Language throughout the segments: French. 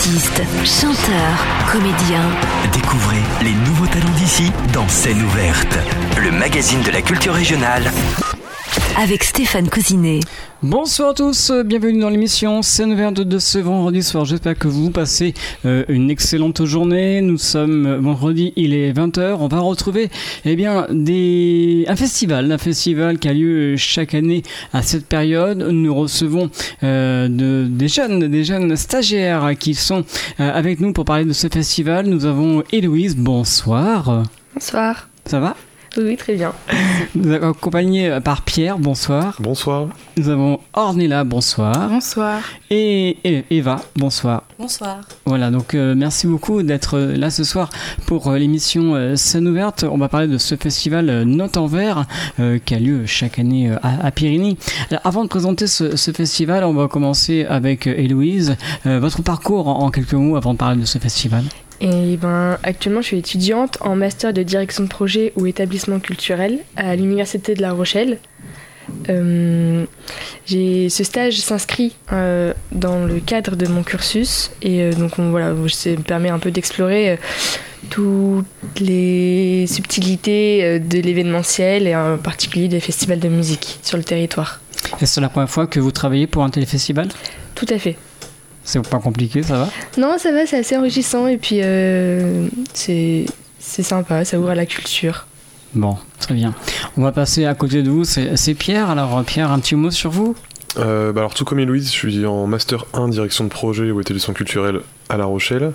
Artistes, chanteurs, comédiens. Découvrez les nouveaux talents d'ici dans Scène ouverte, le magazine de la culture régionale. Avec Stéphane Cousinet. Bonsoir à tous, bienvenue dans l'émission Scène ouverte de ce vendredi soir. J'espère que vous passez une excellente journée. Nous sommes vendredi, il est 20h. On va retrouver un festival qui a lieu chaque année à cette période. Nous recevons des jeunes stagiaires qui sont avec nous pour parler de ce festival. Nous avons Héloïse, bonsoir. Bonsoir. Ça va ? Oui, très bien. Nous sommes accompagnés par Pierre, bonsoir. Bonsoir. Nous avons Ornella, bonsoir. Bonsoir. Et Eva, bonsoir. Bonsoir. Voilà, donc merci beaucoup d'être là ce soir pour l'émission Scène ouverte. On va parler de ce festival Notes en Vert qui a lieu chaque année à Périgny. Alors, avant de présenter ce festival, on va commencer avec Héloïse. Votre parcours en quelques mots avant de parler de ce festival. Et actuellement, je suis étudiante en master de direction de projet ou établissement culturel à l'Université de La Rochelle. Ce stage s'inscrit dans le cadre de mon cursus et donc ça me permet un peu d'explorer toutes les subtilités de l'événementiel et en particulier des festivals de musique sur le territoire. Est-ce la première fois que vous travaillez pour un tel festival ? Tout à fait. C'est pas compliqué, ça va ? Non, ça va, c'est assez enrichissant et puis c'est sympa, ça ouvre à la culture. Bon, très bien. On va passer à côté de vous, c'est Pierre. Alors Pierre, un petit mot sur vous ? Alors tout comme Héloïse, je suis en Master 1 direction de projet ou établissement culturel à La Rochelle.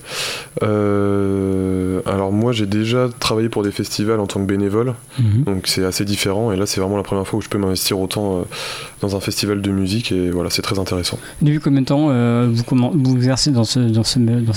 Alors moi j'ai déjà travaillé pour des festivals en tant que bénévole, donc c'est assez différent et là c'est vraiment la première fois où je peux m'investir autant dans un festival de musique et voilà, c'est très intéressant. Depuis combien de temps vous exercez dans ce festival ?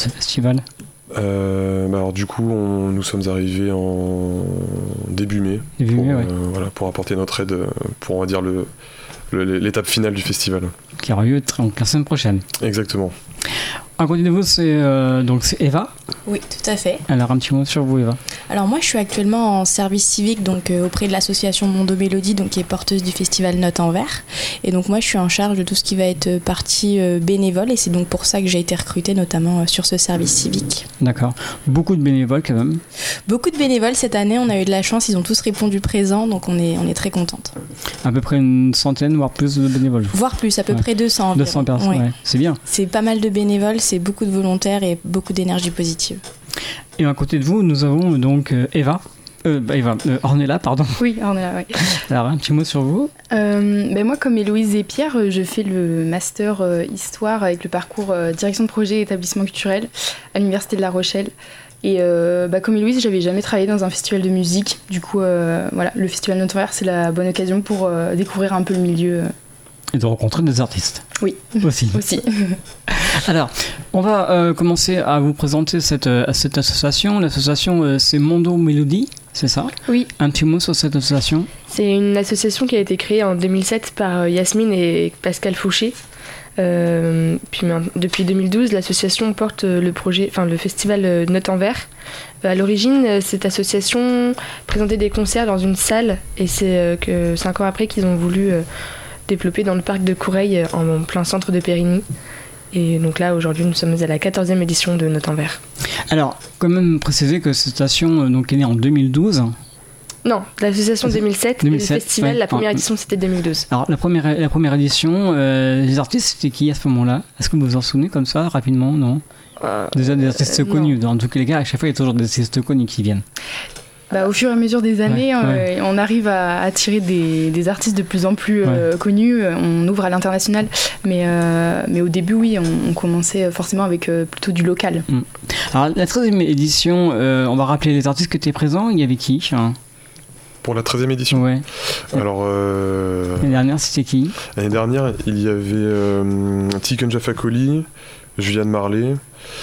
Alors du coup nous sommes arrivés en début mai, pour apporter notre aide pour on va dire l'étape finale du festival. Qui aura lieu la semaine prochaine. Exactement. À côté de vous, c'est Eva. Oui, tout à fait. Alors, un petit mot sur vous, Eva. Alors, moi, je suis actuellement en service civique donc, auprès de l'association Mondo Mélodie, donc, qui est porteuse du festival Notes en Vert. Et donc, moi, je suis en charge de tout ce qui va être partie bénévole. Et c'est donc pour ça que j'ai été recrutée, notamment sur ce service civique. D'accord. Beaucoup de bénévoles, quand même. Beaucoup de bénévoles cette année. On a eu de la chance. Ils ont tous répondu présent. Donc, on est très contente. À peu près une centaine, voire plus de bénévoles. Voire plus, à peu près 200 environ. 200 personnes, ouais. C'est bien. C'est pas mal de bénévoles. C'est beaucoup de volontaires et beaucoup d'énergie positive. Et à côté de vous, nous avons donc Ornella, pardon. Oui, Ornella, oui. Alors, un petit mot sur vous. Moi, comme Héloïse et Pierre, je fais le master Histoire avec le parcours Direction de projet et établissement culturel à l'Université de La Rochelle. Et comme Héloïse, j'avais jamais travaillé dans un festival de musique. Du coup, le festival Notes en Vert, c'est la bonne occasion pour découvrir un peu le milieu. Et de rencontrer des artistes. Oui, aussi. Alors, on va commencer à vous présenter cette association. L'association, c'est Mondo Mélodie, c'est ça ? Oui. Un petit mot sur cette association ? C'est une association qui a été créée en 2007 par Yasmine et Pascal Fauché. Depuis 2012, l'association porte le festival Notes en Vert. À l'origine, cette association présentait des concerts dans une salle et c'est 5 ans après qu'ils ont voulu développé dans le parc de Coureil en plein centre de Périgny. Et donc là, aujourd'hui, nous sommes à la 14e édition de Notes en Vert. Alors, quand même préciser que cette station est née en 2012. Non, l'association 2007, et le festival, la première édition, c'était 2012. Alors, la première édition, les artistes, c'était qui à ce moment-là ? Est-ce que vous vous en souvenez comme ça, rapidement ? Non ? Déjà des artistes connus. Dans tous les cas, à chaque fois, il y a toujours des artistes connus qui viennent. Au fur et à mesure des années, on arrive à attirer des artistes de plus en plus connus. On ouvre à l'international. Mais au début, oui, on commençait forcément avec plutôt du local. Alors, la 13e édition, on va rappeler les artistes qui étaient présents. Il y avait qui pour la 13e édition ? Ouais. Alors, l'année dernière, c'était qui ? L'année dernière, il y avait Tiken Jafakoli, Julianne Marley.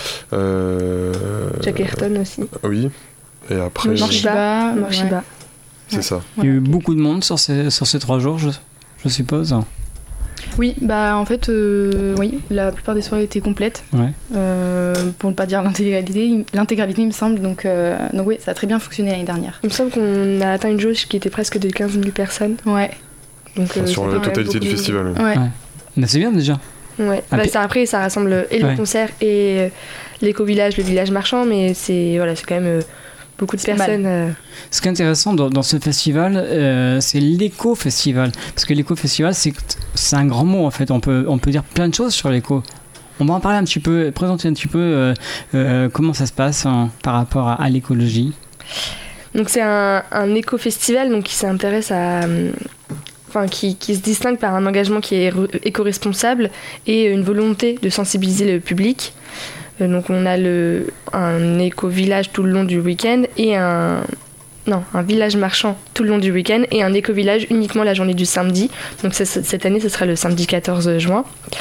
Jack Ayrton aussi. Oui. Et après... Morshiba. C'est ça. Il y a eu beaucoup de monde sur ces 3 jours, je suppose. Oui, en fait, oui, la plupart des soirées étaient complètes. Ouais. Pour ne pas dire l'intégralité, il me semble. Donc oui, ça a très bien fonctionné l'année dernière. Il me semble qu'on a atteint une jauge qui était presque de 15 000 personnes. Ouais. Donc, sur la totalité du festival. Ouais. Mais c'est bien déjà. Ouais. Après, ça rassemble et le concert et l'éco-village, le village marchand, mais c'est quand même beaucoup de personnes. Ce qui est intéressant dans ce festival, c'est l'éco-festival. Parce que l'éco-festival, c'est un grand mot en fait. On peut dire plein de choses sur l'éco. On va en parler un petit peu, présenter un petit peu comment ça se passe par rapport à l'écologie. Donc c'est un éco-festival donc, qui s'intéresse à... qui se distingue par un engagement qui est éco-responsable et une volonté de sensibiliser le public. Donc on a un éco-village tout le long du week-end et un village marchand tout le long du week-end et un éco-village uniquement la journée du samedi. Donc cette année, ce sera le samedi 14 juin.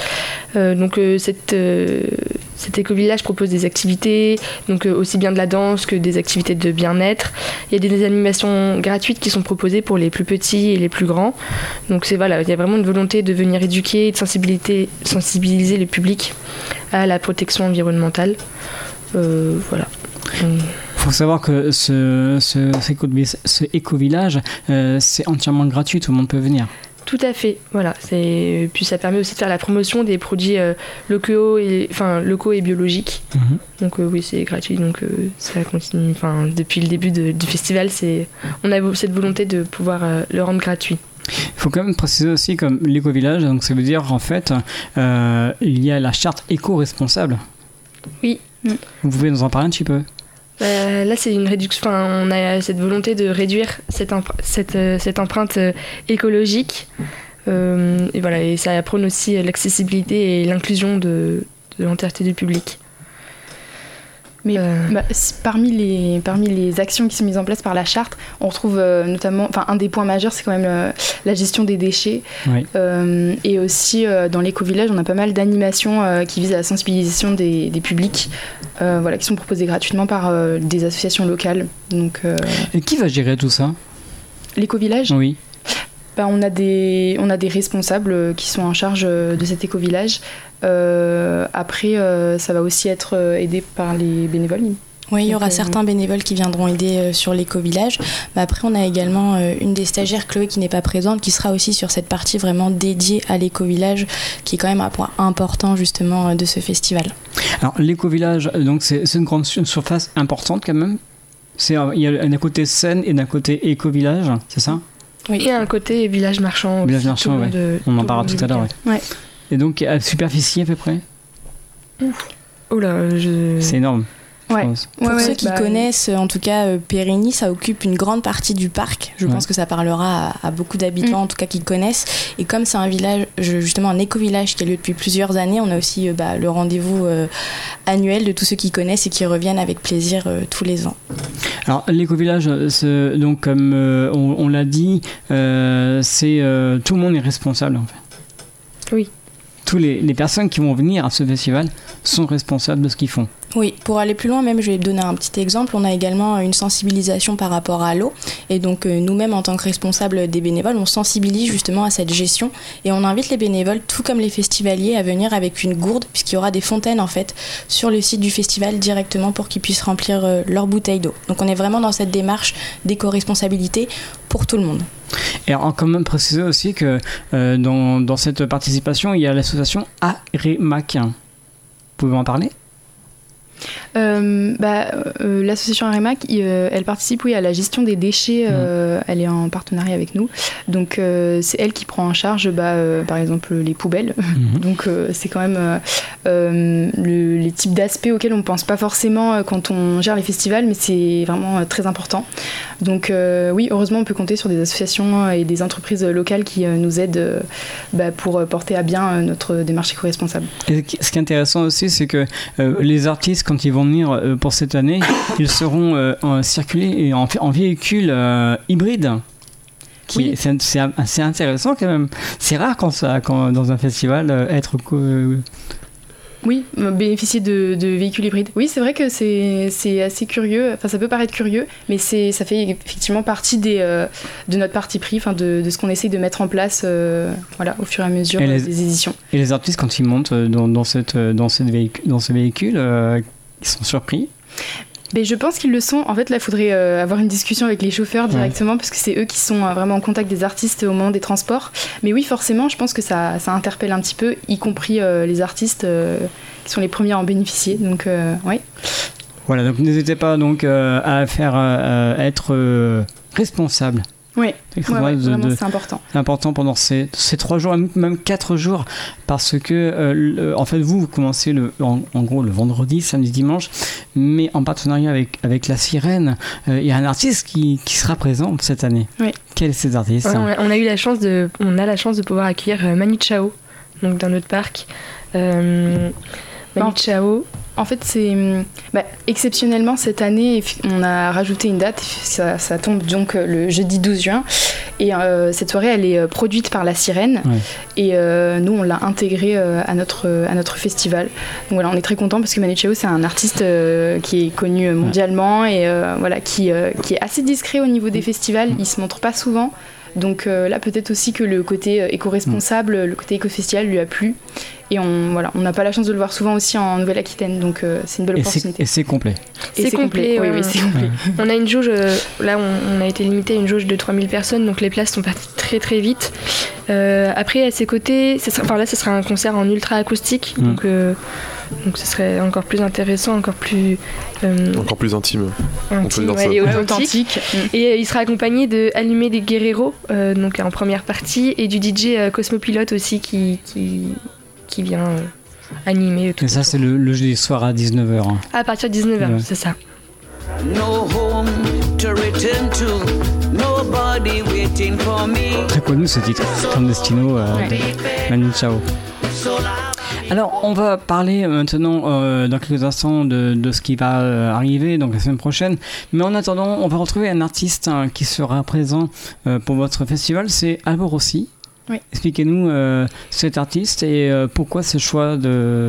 Cet éco-village propose des activités, donc aussi bien de la danse que des activités de bien-être. Il y a des animations gratuites qui sont proposées pour les plus petits et les plus grands. Donc il y a vraiment une volonté de venir éduquer et de sensibiliser le public à la protection environnementale. Voilà. Il faut savoir que ce éco-village, c'est entièrement gratuit, tout le monde peut venir. Tout à fait, voilà. Puis ça permet aussi de faire la promotion des produits locaux et biologiques. Donc oui, c'est gratuit, donc ça continue. Depuis le début du festival, on a cette volonté de pouvoir le rendre gratuit. Il faut quand même préciser aussi comme l'éco-village, donc ça veut dire en fait, il y a la charte éco-responsable. Oui. Vous pouvez nous en parler un petit peu? Là, c'est une réduction. On a cette volonté de réduire cette empreinte écologique. Et ça prône aussi l'accessibilité et l'inclusion de l'entièreté du public. Mais parmi les actions qui sont mises en place par la charte, on retrouve notamment, un des points majeurs, c'est quand même la gestion des déchets. Oui. Et aussi, dans l'éco-village, on a pas mal d'animations qui visent à la sensibilisation des publics, qui sont proposées gratuitement par des associations locales. Donc, et qui va gérer tout ça? L'éco-village ? Oui. On a des responsables qui sont en charge de cet éco-village. Après, ça va aussi être aidé par les bénévoles. Oui, il y aura certains bénévoles qui viendront aider sur l'éco-village. Après, on a également une des stagiaires, Chloé, qui n'est pas présente, qui sera aussi sur cette partie vraiment dédiée à l'éco-village, qui est quand même un point important justement de ce festival. Alors, l'éco-village, donc c'est une surface importante quand même. Il y a d'un côté scène et d'un côté éco-village, c'est ça? Oui. Et un côté village marchand. Village marchand, oui. On en parlera tout à l'heure. Ouais. Et donc, à superficie à peu près? Oh là, c'est énorme. Ouais. Pour ceux qui connaissent, en tout cas, Périgny, ça occupe une grande partie du parc. Je pense que ça parlera à beaucoup d'habitants, en tout cas qui connaissent. Et comme c'est un village, justement un éco-village qui a lieu depuis plusieurs années, on a aussi le rendez-vous annuel de tous ceux qui connaissent et qui reviennent avec plaisir tous les ans. Alors l'éco-village, donc comme on l'a dit, c'est tout le monde est responsable en fait. Oui. Tous les personnes qui vont venir à ce festival sont responsables de ce qu'ils font. Oui, pour aller plus loin même, je vais donner un petit exemple. On a également une sensibilisation par rapport à l'eau. Et donc nous-mêmes, en tant que responsables des bénévoles, on sensibilise justement à cette gestion. Et on invite les bénévoles, tout comme les festivaliers, à venir avec une gourde, puisqu'il y aura des fontaines en fait sur le site du festival directement pour qu'ils puissent remplir leurs bouteilles d'eau. Donc on est vraiment dans cette démarche d'éco-responsabilité pour tout le monde. Et alors, quand même préciser aussi que dans cette participation, il y a l'association AREMAC. Vous pouvez en parler ? L'association AREMAC, elle participe à la gestion des déchets. Elle est en partenariat avec nous. Donc c'est elle qui prend en charge par exemple les poubelles. Donc c'est quand même les types d'aspects auxquels on ne pense pas forcément quand on gère les festivals, mais c'est vraiment très important. Donc oui, heureusement on peut compter sur des associations et des entreprises locales qui nous aident pour porter à bien notre démarche éco-responsable. Et ce qui est intéressant aussi, c'est que les artistes, quand ils vont venir pour cette année, ils seront circulés en véhicule hybride. Oui. C'est assez intéressant quand même. C'est rare quand dans un festival être... Oui, bénéficier de véhicules hybrides. Oui, c'est vrai que c'est assez curieux. Enfin, ça peut paraître curieux, mais ça fait effectivement partie de notre parti pris, de ce qu'on essaye de mettre en place au fur et à mesure des éditions. Et les artistes, quand ils montent dans ce véhicule, ils sont surpris? Je pense qu'ils le sont. En fait, là, il faudrait avoir une discussion avec les chauffeurs directement parce que c'est eux qui sont vraiment en contact des artistes au moment des transports. Mais oui, forcément, je pense que ça interpelle un petit peu, y compris les artistes qui sont les premiers à en bénéficier. Donc, oui. Voilà, donc n'hésitez pas donc, à être responsable. Oui, vraiment, c'est important. C'est important pendant ces 3 jours, même 4 jours, parce que en fait vous commencez en gros le vendredi, samedi, dimanche, mais en partenariat avec la Sirène, il y a un artiste qui sera présent cette année. Oui. Quel est cet artiste? On a la chance de pouvoir accueillir Manu Chao, donc dans notre parc. Manu Chao. En fait, c'est exceptionnellement cette année, on a rajouté une date, ça tombe donc le jeudi 12 juin. Et cette soirée, elle est produite par la Sirène. Ouais. Et nous, on l'a intégrée à notre festival. Donc voilà, on est très contents parce que Manu Chao, c'est un artiste qui est connu mondialement et qui est assez discret au niveau des festivals. Il se montre pas souvent. Donc là, peut-être aussi que le côté éco-responsable, le côté éco-festival lui a plu. Et on n'a pas la chance de le voir souvent aussi en Nouvelle-Aquitaine, donc c'est une belle opportunité. Et c'est complet. C'est complet, oui, c'est complet. Ouais. On a une jauge, là on a été limité à une jauge de 3000 personnes, donc les places sont parties très très vite. Après, à ses côtés, ce sera un concert en ultra acoustique, donc ce serait encore plus intéressant, encore plus intime. On peut dire ça. Et authentique. Et il sera accompagné de Allumer des Guerreros, donc en première partie, et du DJ Cosmopilote aussi qui vient animer tout. Et ça, c'est le jeudi soir à 19h. Hein. À partir de 19h, c'est ça. No home to return to, nobody waiting for me. Très connu ce titre, Clandestino, Manu Chao. Alors, on va parler maintenant dans quelques instants de ce qui va arriver donc la semaine prochaine. Mais en attendant, on va retrouver un artiste qui sera présent pour votre festival, c'est Albo Rossi. Oui. Expliquez-nous cet artiste et pourquoi ce choix de...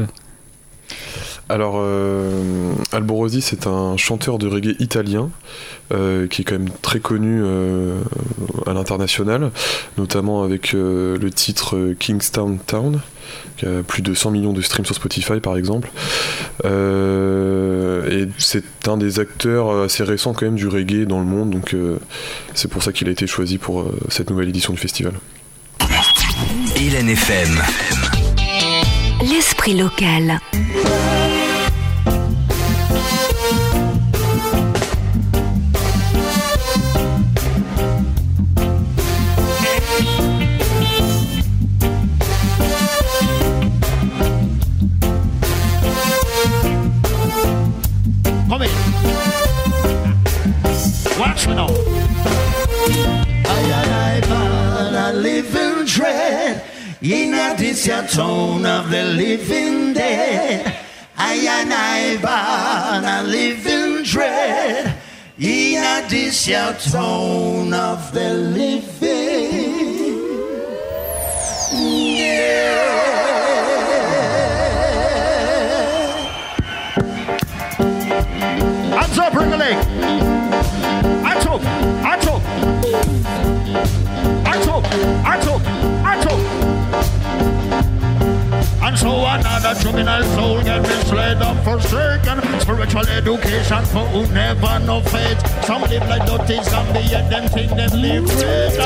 Alors, Albo Rossi, c'est un chanteur de reggae italien qui est quand même très connu à l'international, notamment avec le titre Kingstown Town, qui a plus de 100 millions de streams sur Spotify par exemple. Et c'est un des acteurs assez récents quand même du reggae dans le monde, donc c'est pour ça qu'il a été choisi pour cette nouvelle édition du festival. Hélène FM. L'esprit local. Come in. Watch me now. I live in dread. In this town of the living dead, I live in dread. In this town of the living dead. Hands up, bring a leg. Hands up, hands up. Hands up, hands up, hands up. And so another juvenile soul get misled and forsaken. Spiritual education for who never know faith. Some live like dirty zombies, yet them think them live great.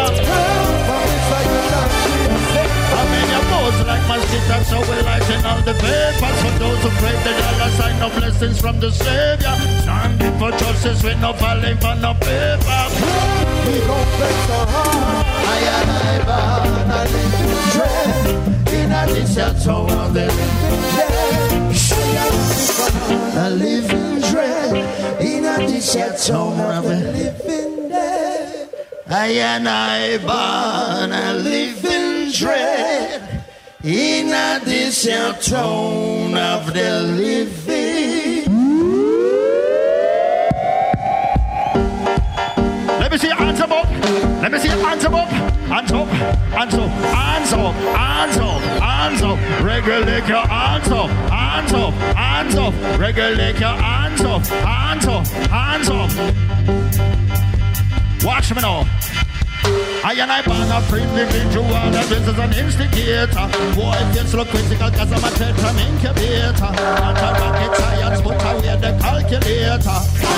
How many of those like mosquitoes so we lighten all the papers? For those who pray the dollar sign of blessings from the Savior. Standing for justice with no falling for no paper. We gon' flex so hard. I live in dread. In a this town of the living dead. I live in dread. In a this town of the living dead. I born a live in dread. In a this town of the living. Let me see your hands up. Let me see your hands up. Hands up, hands up, hands up, hands up, hands up. Regulate your hands up, hands up, hands up. Regulate your hands up, hands up, hands up. Watch me now. I and I born a free individual, and this is an instigator. Boy, it gets look critical cause I'm a tetra incubator. Not a rocket science, but I wear the calculator.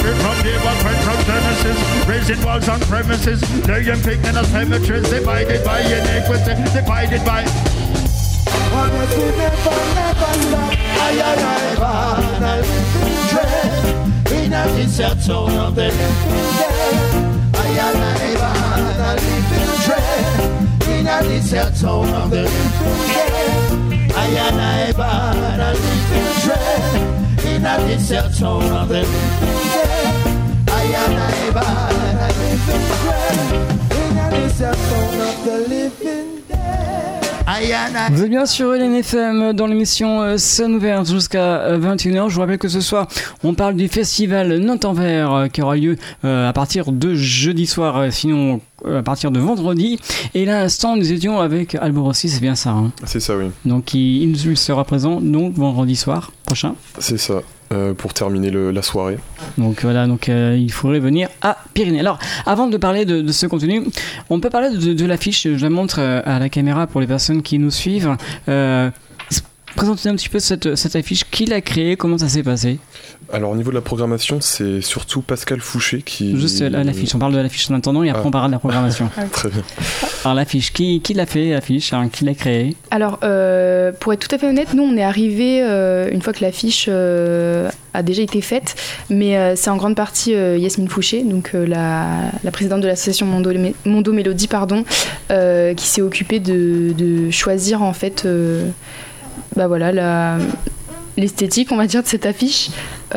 it from day one, friends from Genesis. Raising walls on premises, laying pig in a cemetery, divided by iniquity, divided by. And if we never stop, I living dread. In a desert zone of the living dead. I living dread. In a desert zone of the living dead. I living dread. In a desert zone of the living dead. I living dread. In a desert zone of the living. Vous êtes bien sur LNFM dans l'émission Scène ouverte jusqu'à 21h. Je vous rappelle que ce soir, on parle du festival Notes en Verre qui aura lieu à partir de jeudi soir, sinon à partir de vendredi. Et là, à l'instant, nous étions avec Alborossi, c'est bien ça, hein? C'est ça, oui. Donc il sera présent donc vendredi soir prochain. C'est ça. Pour terminer la soirée. Donc voilà, il faudrait venir à Pyrénées. Alors, avant de parler de ce contenu, on peut parler de l'affiche. Je la montre à la caméra pour les personnes qui nous suivent. Présentez un petit peu cette affiche. Qui l'a créée? Comment ça s'est passé? Alors, au niveau de la programmation, c'est surtout Pascal Fouché qui... Juste l'affiche, on parle de l'affiche en attendant et après on parlera de la programmation. Très bien. Alors l'affiche, qui l'a fait, l'affiche, hein, qui l'a créée? Alors, pour être tout à fait honnête, nous on est arrivés une fois que l'affiche a déjà été faite, mais c'est en grande partie Yasmine Fouché, donc la présidente de l'association Mondo Mélodie, qui s'est occupée de choisir en fait... l'esthétique, on va dire, de cette affiche.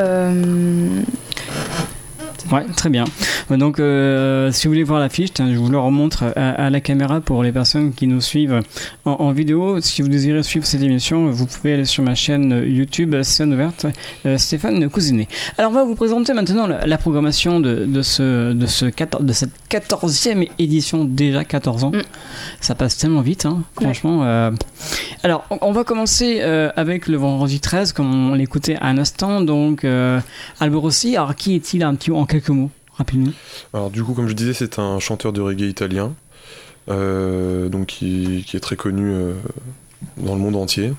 Ouais, très bien. Donc, si vous voulez voir l'affiche, je vous le remontre à la caméra pour les personnes qui nous suivent en vidéo. Si vous désirez suivre cette émission, vous pouvez aller sur ma chaîne YouTube Scène ouverte, Stéphane Cousinet. Alors, on va vous présenter maintenant la programmation de cette 14e édition, déjà 14 ans. Ça passe tellement vite, hein, franchement. Alors, on va commencer avec le vendredi 13, comme on l'écoutait à un instant. Donc, Alborossi, alors qui est-il un petit en quelques mots, rapidement? Alors du coup, comme je disais, c'est un chanteur de reggae italien, donc qui est très connu dans le monde entier.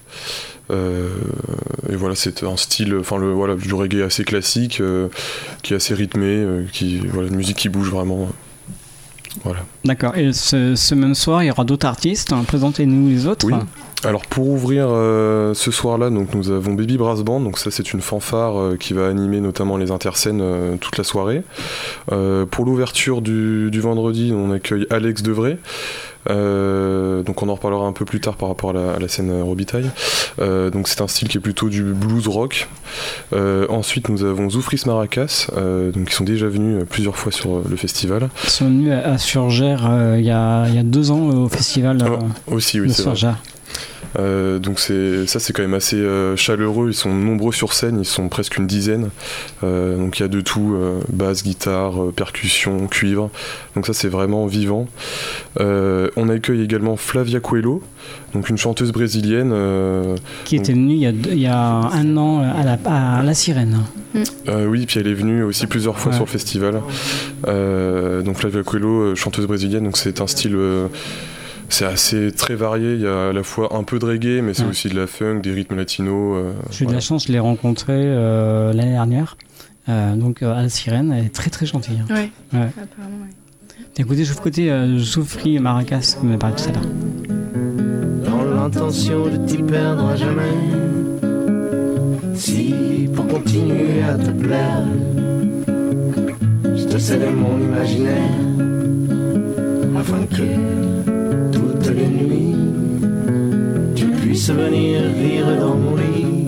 Et voilà, c'est un style, du reggae assez classique, qui est assez rythmé, une musique qui bouge vraiment. Voilà. D'accord. Et ce même soir, il y aura d'autres artistes. Hein. Présentez-nous les autres. Oui. Alors pour ouvrir ce soir-là, donc nous avons Baby Brass Band. Donc ça, c'est une fanfare qui va animer notamment les interscènes toute la soirée. Pour l'ouverture du vendredi, on accueille Alex Devray. Donc on en reparlera un peu plus tard par rapport à la scène Robitaille. Donc c'est un style qui est plutôt du blues rock. Ensuite nous avons Zoufris Maracas, donc qui sont déjà venus plusieurs fois sur le festival. Ils sont venus à Surgères il y a 2 ans au festival aussi, oui, de Surgères. Donc c'est quand même assez chaleureux. Ils sont nombreux sur scène, ils sont presque une dizaine. Donc il y a de tout, basse, guitare, percussion, cuivre. Donc ça c'est vraiment vivant. On accueille également Flavia Coelho, donc une chanteuse brésilienne qui était venue il y a 1 an à la Sirène. Oui, puis elle est venue aussi plusieurs fois sur le festival. Donc Flavia Coelho, chanteuse brésilienne, donc c'est un style c'est assez très varié, il y a à la fois un peu de reggae, mais c'est aussi de la funk, des rythmes latinos. J'ai eu de la chance, je l'ai rencontrée l'année dernière, donc à la Sirène, elle est très très gentille. Hein. Ouais, apparemment, ouais. Écoutez, je vous côté Zoufris Maracas, comme on a parlé tout à l'heure. Dans l'intention de t'y perdre à jamais, si pour continuer à te plaire, je te cède mon imaginaire, afin que toutes les nuits, tu puisses venir rire dans mon lit.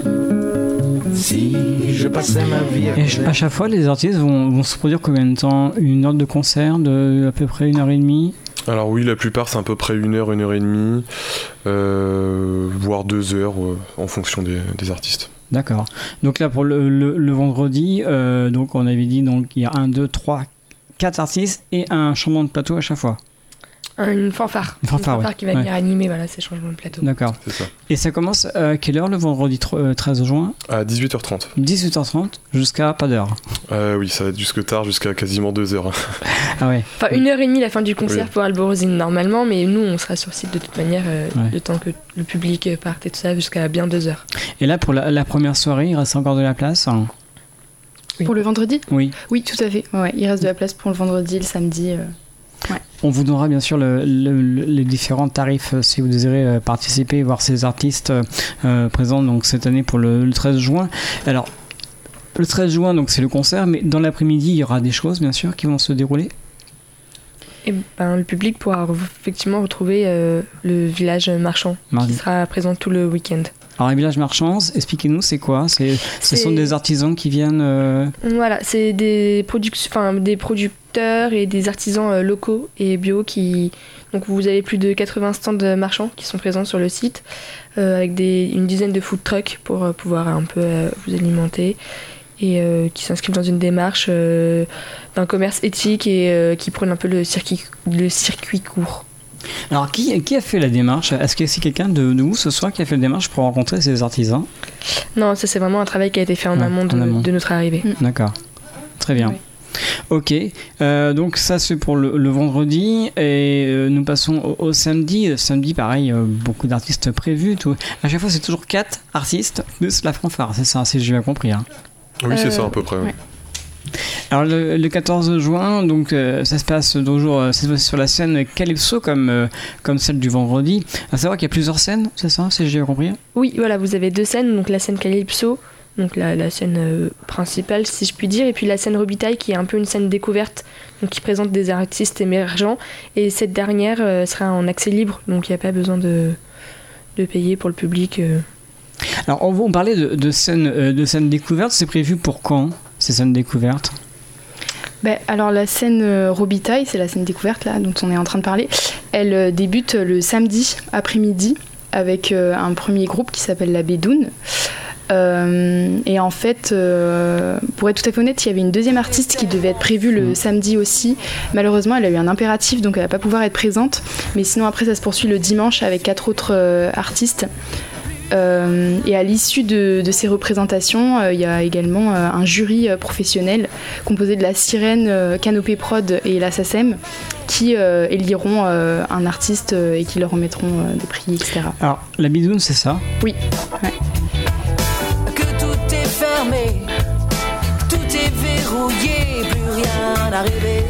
Si je passais ma vie à chaque fois, les artistes vont se produire combien de temps? Une heure de concert de à peu près 1h30? Alors oui, la plupart c'est à peu près 1 heure, 1h30, voire 2 heures en fonction des artistes. D'accord. Donc là pour le vendredi, donc on avait dit donc il y a 1, 2, 3, 4 artistes et un changement de plateau à chaque fois. Une fanfare. Une fanfare qui va venir animer ces changements de plateau. D'accord. C'est ça. Et ça commence à quelle heure le vendredi 13 juin? À 18h30. 18h30 jusqu'à pas d'heure. Oui, ça va être jusque tard, jusqu'à quasiment 2 heures. Ah ouais. Enfin 1h30 la fin du concert pour Alborossi normalement, mais nous on sera sur site de toute manière, le temps que le public parte et tout ça, jusqu'à bien 2 heures. Et là pour la première soirée, il reste encore de la place? Oui. Pour le vendredi ? Oui. Oui, tout à fait. Ouais, il reste de la place pour le vendredi, le samedi. Ouais. On vous donnera bien sûr les différents tarifs si vous désirez participer et voir ces artistes présents donc, cette année pour le 13 juin. Alors, le 13 juin, donc, c'est le concert, mais dans l'après-midi, il y aura des choses bien sûr qui vont se dérouler. Et le public pourra effectivement retrouver le village marchand qui sera présent tout le week-end. Alors, les villages marchands, expliquez-nous, c'est quoi ? Ce sont des artisans qui viennent... Voilà, c'est des producteurs et des artisans locaux et bio qui... Donc, vous avez plus de 80 stands marchands qui sont présents sur le site, avec une dizaine de food trucks pour pouvoir un peu vous alimenter, et qui s'inscrivent dans une démarche d'un commerce éthique et qui prône un peu le circuit court. Alors, qui a fait la démarche ? Est-ce que c'est quelqu'un de vous ce soir qui a fait la démarche pour rencontrer ces artisans ? Non, ça c'est vraiment un travail qui a été fait en amont de notre arrivée. D'accord, très bien. Ok, donc ça c'est pour le vendredi et nous passons au samedi. Samedi, pareil, beaucoup d'artistes prévus. À chaque fois, c'est toujours 4 artistes plus la fanfare, c'est ça, si j'ai bien compris. Hein. Oui, c'est ça à peu près. Ouais. Alors le 14 juin, donc ça se passe toujours sur la scène Calypso comme celle du vendredi. À savoir qu'il y a plusieurs scènes, c'est ça, si j'ai bien compris ? Oui, voilà, vous avez 2 scènes, donc la scène Calypso, donc la scène principale si je puis dire, et puis la scène Robitaille qui est un peu une scène découverte, donc qui présente des artistes émergents, et cette dernière sera en accès libre, donc il n'y a pas besoin de payer pour le public. Alors on parlait de scènes découvertes, c'est prévu pour quand ces scènes découvertes ? Alors la scène Robitaille, c'est la scène découverte là dont on est en train de parler, elle débute le samedi après-midi avec un premier groupe qui s'appelle la Bédoune. Et en fait, pour être tout à fait honnête, il y avait une deuxième artiste qui devait être prévue le samedi aussi. Malheureusement, elle a eu un impératif, donc elle va pas pouvoir être présente. Mais sinon, après, ça se poursuit le dimanche avec 4 autres artistes. Et à l'issue de ces représentations, il y a également un jury professionnel composé de la Sirène, Canopée Prod et la SACEM qui éliront un artiste et qui leur remettront des prix, etc. Alors, la Bédoune, c'est ça ? Oui. Ouais. Que tout est fermé, tout est verrouillé, plus rien n'arrive.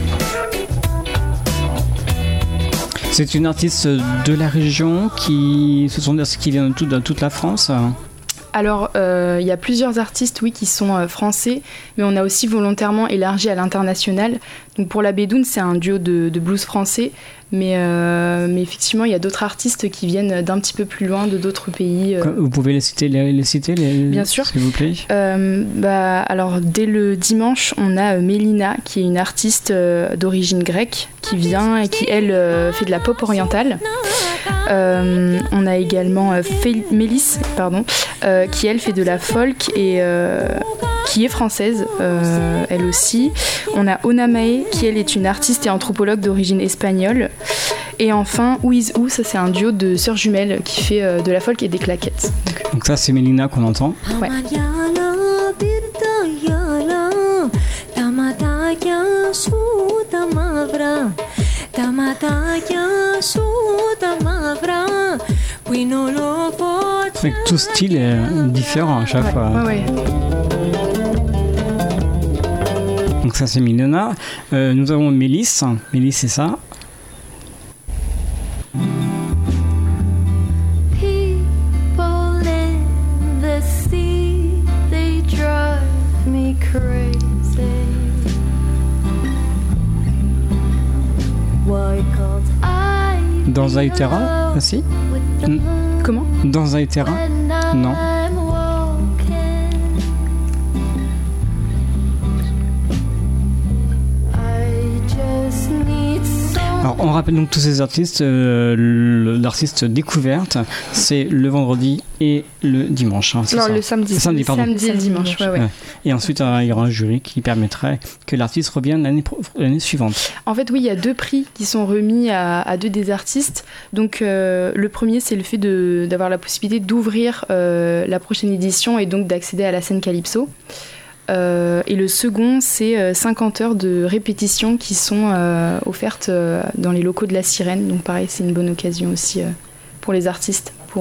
C'est une artiste de la région qui vient de toute la France. Alors, il y a plusieurs artistes, oui, qui sont français, mais on a aussi volontairement élargi à l'international. Donc pour la Bédoune, c'est un duo de blues français, mais effectivement, il y a d'autres artistes qui viennent d'un petit peu plus loin, de d'autres pays. Vous pouvez les citer, Bien sûr. S'il vous plaît. Alors, dès le dimanche, on a Mélina, qui est une artiste d'origine grecque, qui vient et qui, elle, fait de la pop orientale. On a également Mélisse, qui elle fait de la folk et qui est française, elle aussi. On a Onamae, qui elle est une artiste et anthropologue d'origine espagnole. Et enfin, Who Is Who, ça c'est un duo de sœurs jumelles qui fait de la folk et des claquettes. Donc ça c'est Mélina qu'on entend. Ouais. Avec tout style est différent à chaque fois. Ouais. Donc ça c'est Mélina. Nous avons Mélisse. Mélisse, c'est ça. Dans Aïtera aussi. Comment ? Dans Aïtera ? Non. Alors on rappelle donc tous ces artistes, l'artiste découverte, c'est le vendredi et le dimanche. Hein, non, ça. Le samedi. Samedi, pardon. Samedi et le dimanche, ouais. Et ensuite il y aura un jury qui permettrait que l'artiste revienne l'année suivante. En fait oui, il y a 2 prix qui sont remis à 2 des artistes. Donc le premier c'est le fait d'avoir la possibilité d'ouvrir la prochaine édition et donc d'accéder à la scène Calypso. Et le second, c'est 50 heures de répétition qui sont offertes dans les locaux de la Sirène. Donc pareil, c'est une bonne occasion aussi pour les artistes.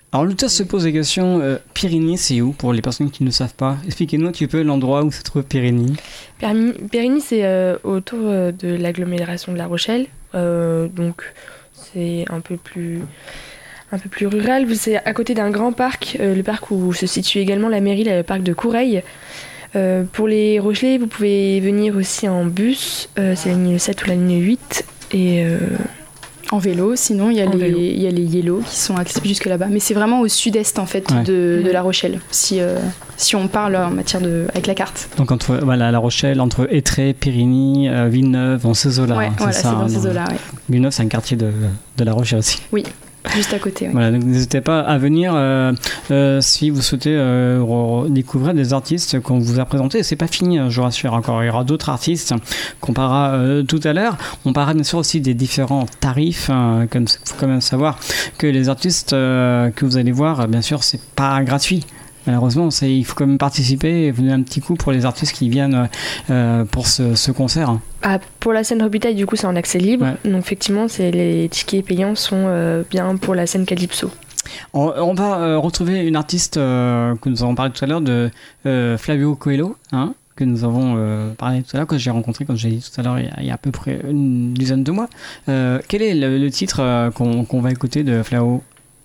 Alors l'auteur se pose la question, Périgny c'est où pour les personnes qui ne savent pas? Expliquez-nous un petit peu l'endroit où se trouve Périgny. Périgny c'est autour de l'agglomération de La Rochelle, donc c'est un peu plus rural. C'est à côté d'un grand parc, le parc où se situe également la mairie, le parc de Coureil. Pour les Rochelais, vous pouvez venir aussi en bus, c'est la ligne 7 ou la ligne 8, et... En vélo, sinon il y a les Yellow qui sont accessibles jusque là-bas. Mais c'est vraiment au sud-est en fait de La Rochelle, si on parle en matière avec la carte. Donc entre La Rochelle, entre Étré, Périgny, Villeneuve, en ces eaux-là. Ouais, voilà, c'est dans ces eaux-là. Ouais. Villeneuve, c'est un quartier de La Rochelle aussi. Oui. Juste à côté. Oui. Voilà, donc n'hésitez pas à venir si vous souhaitez découvrir des artistes qu'on vous a présentés. C'est pas fini, je vous rassure encore. Il y aura d'autres artistes qu'on parlera tout à l'heure. On parlera bien sûr aussi des différents tarifs. Comme il faut quand même savoir que les artistes que vous allez voir, bien sûr, c'est pas gratuit. Malheureusement, il faut quand même participer et vous donner un petit coup pour les artistes qui viennent pour ce concert. Pour la scène Robitaille, du coup, c'est en accès libre. Ouais. Donc, effectivement, les tickets payants sont bien pour la scène Calypso. On va retrouver une artiste que nous avons parlé tout à l'heure, de Flavio Coelho, que nous avons parlé tout à l'heure, que j'ai rencontré, comme j'ai dit tout à l'heure, il y a à peu près une dizaine de mois. Quel est le titre qu'on va écouter de Flavio?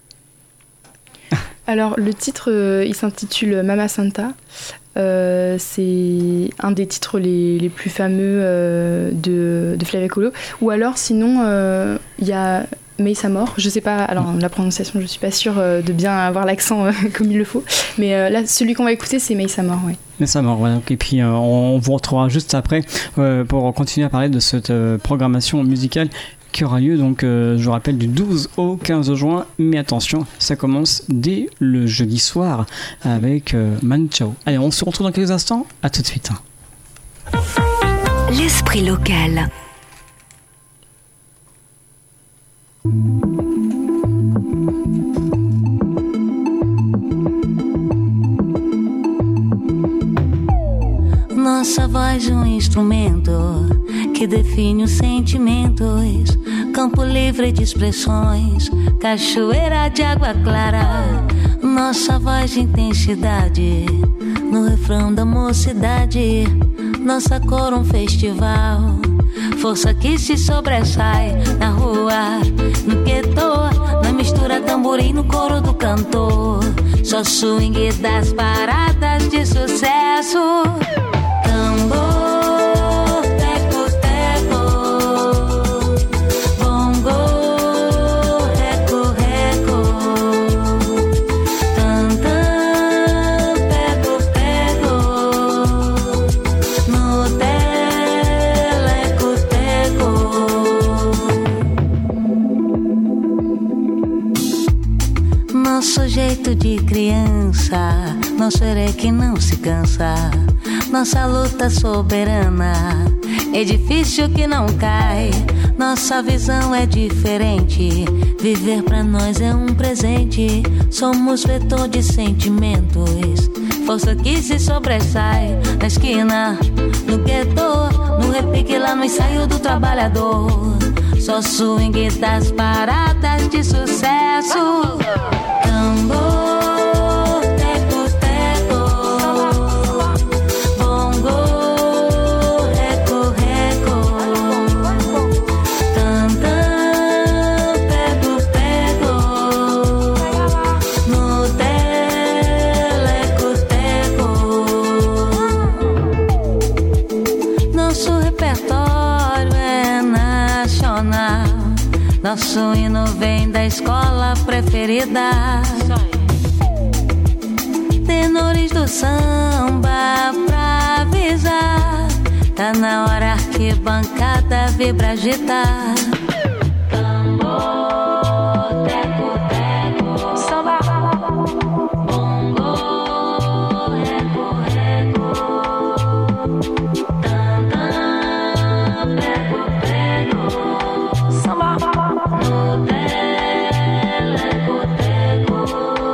Alors, le titre, il s'intitule Mama Santa. C'est un des titres les plus fameux de Flavio Coelho. Ou alors, sinon, il y a May Samor. Je sais pas, alors la prononciation, je suis pas sûre de bien avoir l'accent comme il le faut. Mais là, celui qu'on va écouter, c'est May Samor, oui. May Samor, voilà. Et puis, on vous retrouvera juste après pour continuer à parler de cette programmation musicale qui aura lieu, donc je vous rappelle, du 12 au 15 juin, mais attention, ça commence dès le jeudi soir avec Manu Chao. Allez, on se retrouve dans quelques instants, à tout de suite. L'esprit local. Nossa voz instrumento que define os sentimentos, campo livre de expressões, cachoeira de água clara. Nossa voz intensidade, no refrão da mocidade. Nossa cor festival, força que se sobressai na rua, no gueto, na mistura tamborim no coro do cantor. Só swing das paradas de sucesso. Nosso jeito de criança, nosso erê que não se cansa, nossa luta soberana, edifício que não cai. Nossa visão é diferente, viver pra nós é um presente. Somos vetor de sentimentos, força que se sobressai. Na esquina, no gueto, no repique lá no ensaio do trabalhador. Só swing das paradas de sucesso. Tambor, teco, teco, bongo, reco, reco, tam, tam, pego, pego, no teleco, teco. Nosso repertório é nacional, nosso hino vem da escola preferida. Tenores do samba pra avisar, tá na hora arquibancada vibra agitar. Tambor, teco, teco, samba, bongo, reco, reco, tam, tam, pego, pego, samba, no teleco, teco.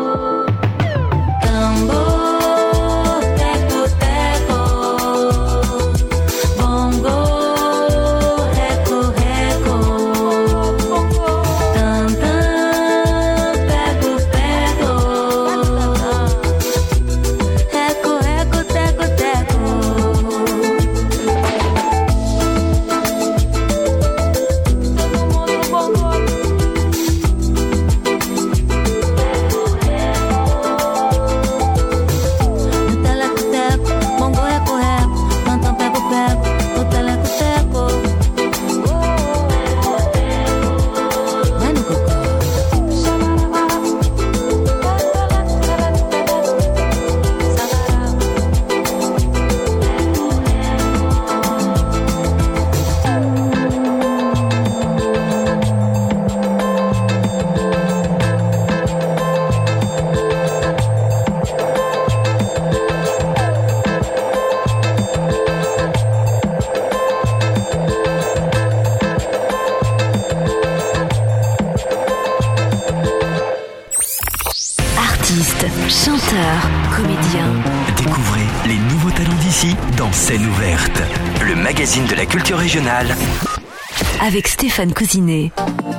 Tambor, teco, teco, bongo, reco, reco, Artistes, chanteurs, comédiens. Découvrez les nouveaux talents d'ici dans Scène ouverte, le magazine de la culture régionale. Avec Stéphane Cousinet.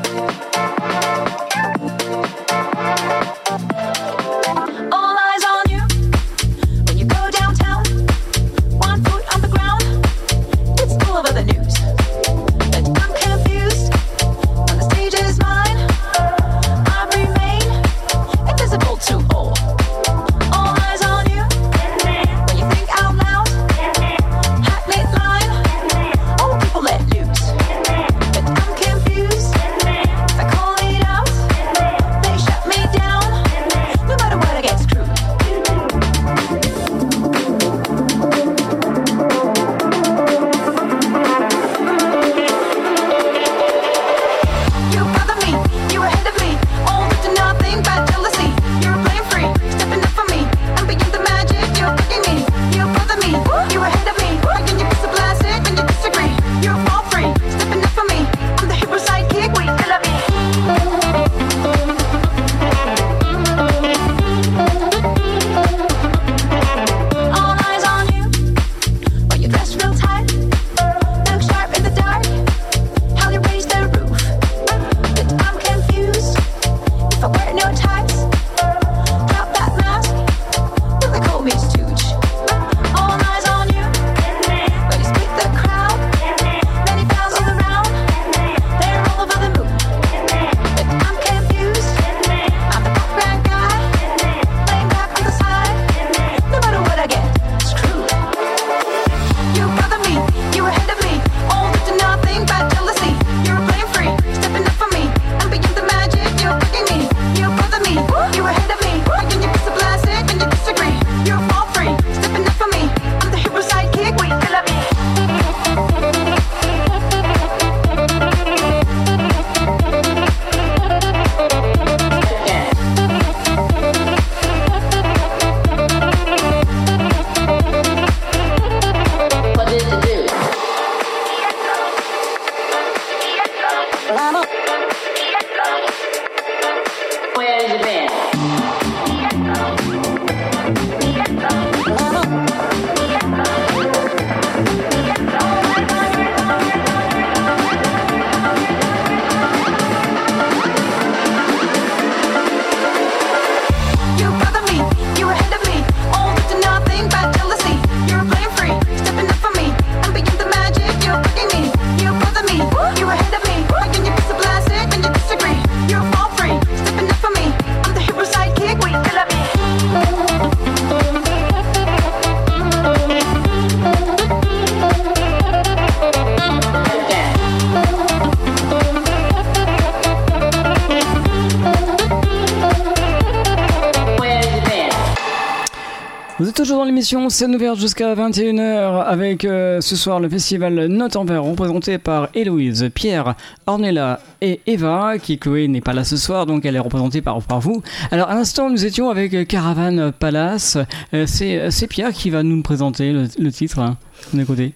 Vous êtes toujours dans l'émission Scène ouverte jusqu'à 21h avec ce soir le festival Notes en Verre représenté par Héloïse, Pierre, Ornella et Eva, qui Chloé n'est pas là ce soir donc elle est représentée par vous. Alors à l'instant nous étions avec Caravane Palace, c'est Pierre qui va nous présenter le titre qu'on a écouté.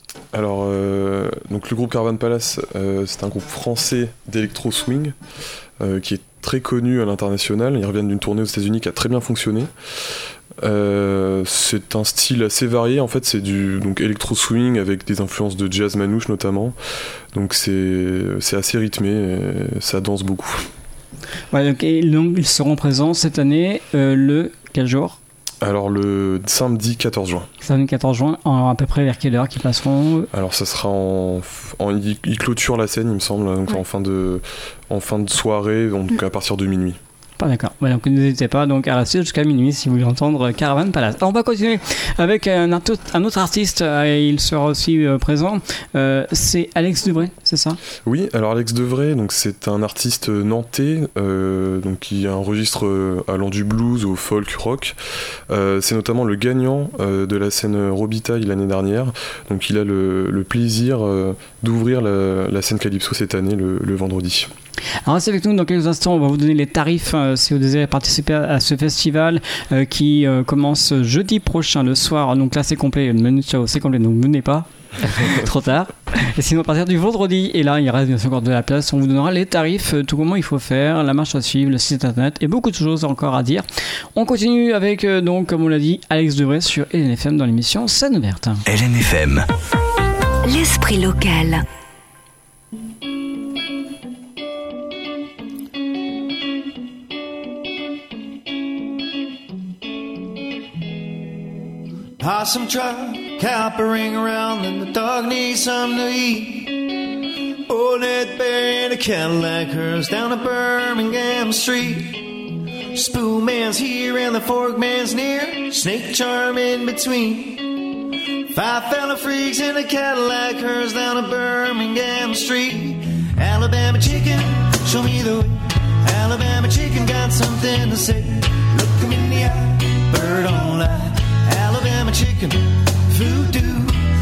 Alors donc le groupe Caravane Palace c'est un groupe français d'électro swing qui est très connu à l'international. Ils reviennent d'une tournée aux États-Unis qui a très bien fonctionné. C'est un style assez varié en fait, c'est du donc électro swing avec des influences de jazz manouche notamment, donc c'est assez rythmé et ça danse beaucoup. Ouais, donc ils seront présents cette année le quel jour? Alors le samedi 14 juin. Samedi 14 juin, à peu près vers quelle heure qu'ils passeront? Alors ça sera ils clôturent la scène il me semble, donc ouais. en fin de soirée, donc à partir de minuit. Pas d'accord. Ouais, donc n'hésitez pas donc à rester jusqu'à minuit si vous voulez entendre Caravane Palace. Alors, on va continuer avec un autre artiste. Il sera aussi présent. C'est Alex Devray, c'est ça? Oui. Alors Alex Devray, donc c'est un artiste nantais, donc qui a un registre allant du blues au folk rock. C'est notamment le gagnant de la scène Robitaille l'année dernière. Donc il a le plaisir d'ouvrir la scène Calypso cette année le vendredi. Alors restez avec nous dans quelques instants, on va vous donner les tarifs si vous désirez participer à ce festival qui commence jeudi prochain le soir. Donc là c'est complet, le menu ciao c'est complet, donc venez pas. Trop tard. Et sinon, à partir du vendredi, et là, il reste bien sûr encore de la place, on vous donnera les tarifs, tout comment il faut faire, la marche à suivre, le site internet et beaucoup de choses encore à dire. On continue avec, donc, comme on l'a dit, Alex Devray sur LNFM dans l'émission Scène ouverte. LNFM. L'esprit local. Possum truck, capering around, and the dog needs something to eat. Old Ned Bear in a Cadillac hers down a Birmingham street. Spoon man's here and the fork man's near, snake charm in between. Five fella freaks in a Cadillac hers down a Birmingham street. Alabama chicken, show me the way. Alabama chicken got something to say. Look him in the eye, bird on lie. Alabama chicken, voodoo,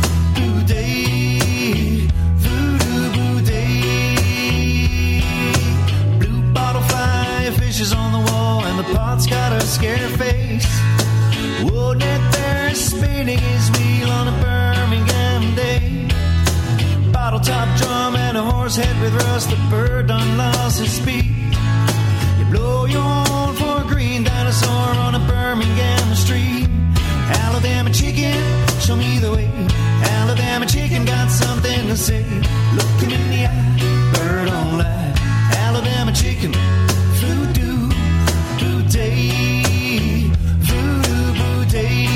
boo-day, voodoo, boo-day. Blue bottle fly, fishes on the wall, and the pot's got a scared face. Old Ned Bear is spinning his wheel on a Birmingham day. Bottle top drum and a horse head with rust, the bird done lost his speed. You blow your horn for a green dinosaur on a Birmingham street. Alabama chicken, show me the way. Alabama chicken got something to say. Look him in the eye, bird on lie. Alabama chicken, voodoo, boo-day, voodoo, boo-day.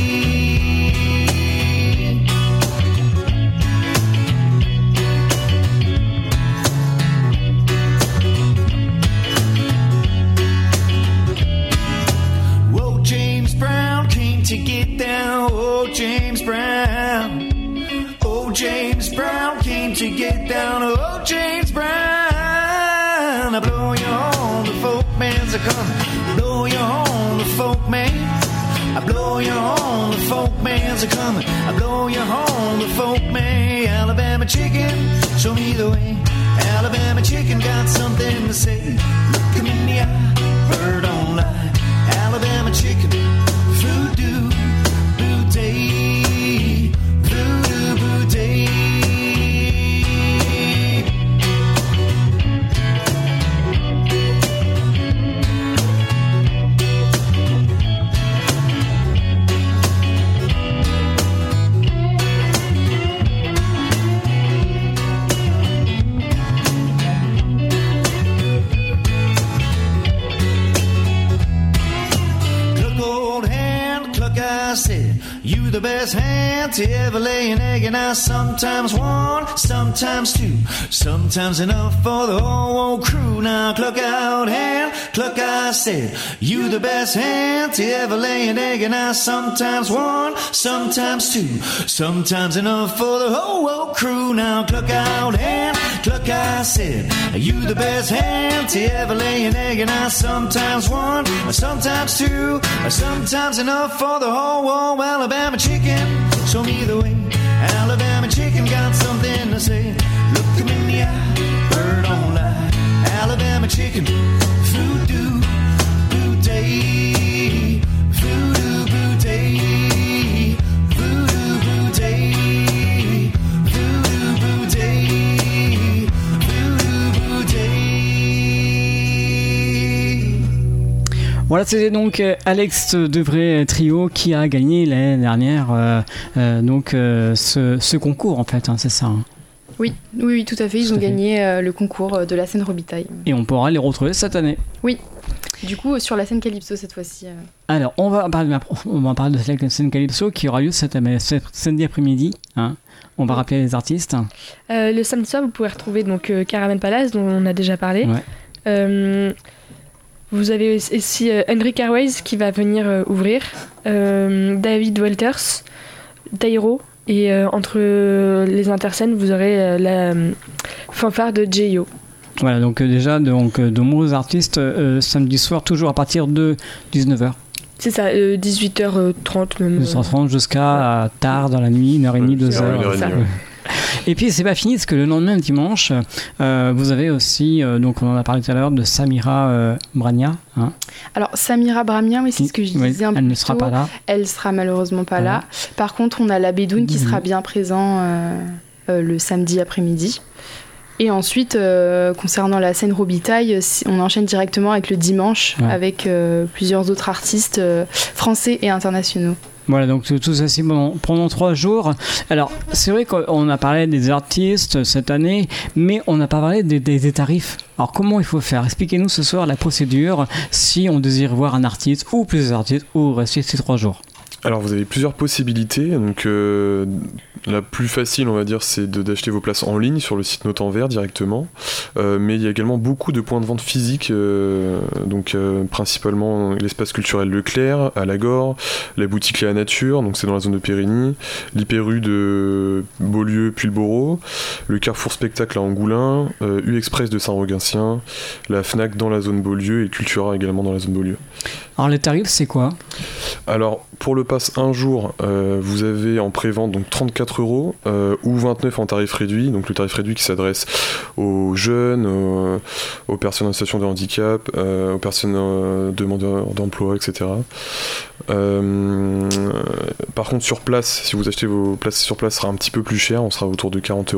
Whoa, James Brown came to get down. Oh, James Brown. Oh, James Brown came to get down. Oh, James Brown. I blow your horn, the folk man's a coming. Blow your horn, the folk man. I blow your horn, the folk man's a coming. I blow your horn, the folk man. Alabama chicken, show me the way. Alabama chicken got something to say. Look him in the eye, bird on lie. Alabama chicken, voodoo, boo-day, voodoo, boo-day. You the best hand to ever lay an egg, and I sometimes one, sometimes two, sometimes enough for the whole crew. Now cluck out hand, cluck I said. You the best hand to ever lay an egg, and I sometimes one, sometimes two, sometimes enough for the whole crew. Now cluck out hand, cluck I said. You the best hand to ever lay an egg, and I sometimes one, sometimes two, sometimes enough for the whole Alabama chicken, show me the way. Alabama chicken got something to say. Look him in the eye, bird on lie. Alabama chicken, voodoo, boo-day, voodoo, boo-day, voodoo, boo-day, voodoo, boo-day, voodoo, boo-day. Voilà, c'était donc Alex Devray Trio qui a gagné l'année dernière ce concours en fait, hein, c'est ça hein. Oui, tout à fait. Ils ont gagné le concours de la scène Robitaille. Et on pourra les retrouver cette année. Oui. Du coup, sur la scène Calypso cette fois-ci. Alors, on va parler de la scène Calypso qui aura lieu cet samedi après-midi. Hein. On va rappeler les artistes. Le samedi soir, vous pouvez retrouver donc Caravane Palace dont on a déjà parlé. Ouais. Vous avez aussi Henry Carways qui va venir ouvrir, David Walters, Tairo, et entre les interscènes, vous aurez la fanfare de J.O. Voilà, donc déjà de nombreux artistes samedi soir, toujours à partir de 19h. C'est ça, 18h30 même. 18h30 jusqu'à tard dans la nuit, 1h30, 2h. Et puis c'est pas fini parce que le lendemain, dimanche, vous avez aussi, donc on en a parlé tout à l'heure, de Samira Brania. Hein. Alors Samira Bramia, oui, c'est ce que je disais un peu elle ne plus sera tôt. pas là. Elle sera malheureusement pas là. Par contre, on a la Bédoune qui sera bien présent le samedi après-midi. Et ensuite, concernant la scène Robitaille, on enchaîne directement avec le dimanche, avec plusieurs autres artistes français et internationaux. Voilà, donc tout ça c'est pendant 3 jours. Alors, c'est vrai qu'on a parlé des artistes cette année, mais on n'a pas parlé des tarifs. Alors, comment il faut faire ? Expliquez-nous ce soir la procédure si on désire voir un artiste ou plusieurs artistes ou rester ces 3 jours. Alors vous avez plusieurs possibilités, donc la plus facile on va dire c'est d'acheter vos places en ligne sur le site Note en Vert directement, mais il y a également beaucoup de points de vente physiques, principalement l'espace culturel Leclerc, à Lagore, la boutique La Nature, donc c'est dans la zone de Périgny, l'Hyper-U de Beaulieu puis le Bourreau, le Carrefour Spectacle à Angoulins, U-Express de Saint-Rogatien, la Fnac dans la zone Beaulieu et Cultura également dans la zone Beaulieu. Alors les tarifs c'est quoi ? Alors pour le pass un jour, vous avez en prévente donc 34 € ou 29 en tarif réduit, donc le tarif réduit qui s'adresse aux jeunes, aux personnes en situation de handicap, aux personnes demandeurs d'emploi, etc. Par contre sur place, si vous achetez vos places sur place, ça sera un petit peu plus cher, on sera autour de 40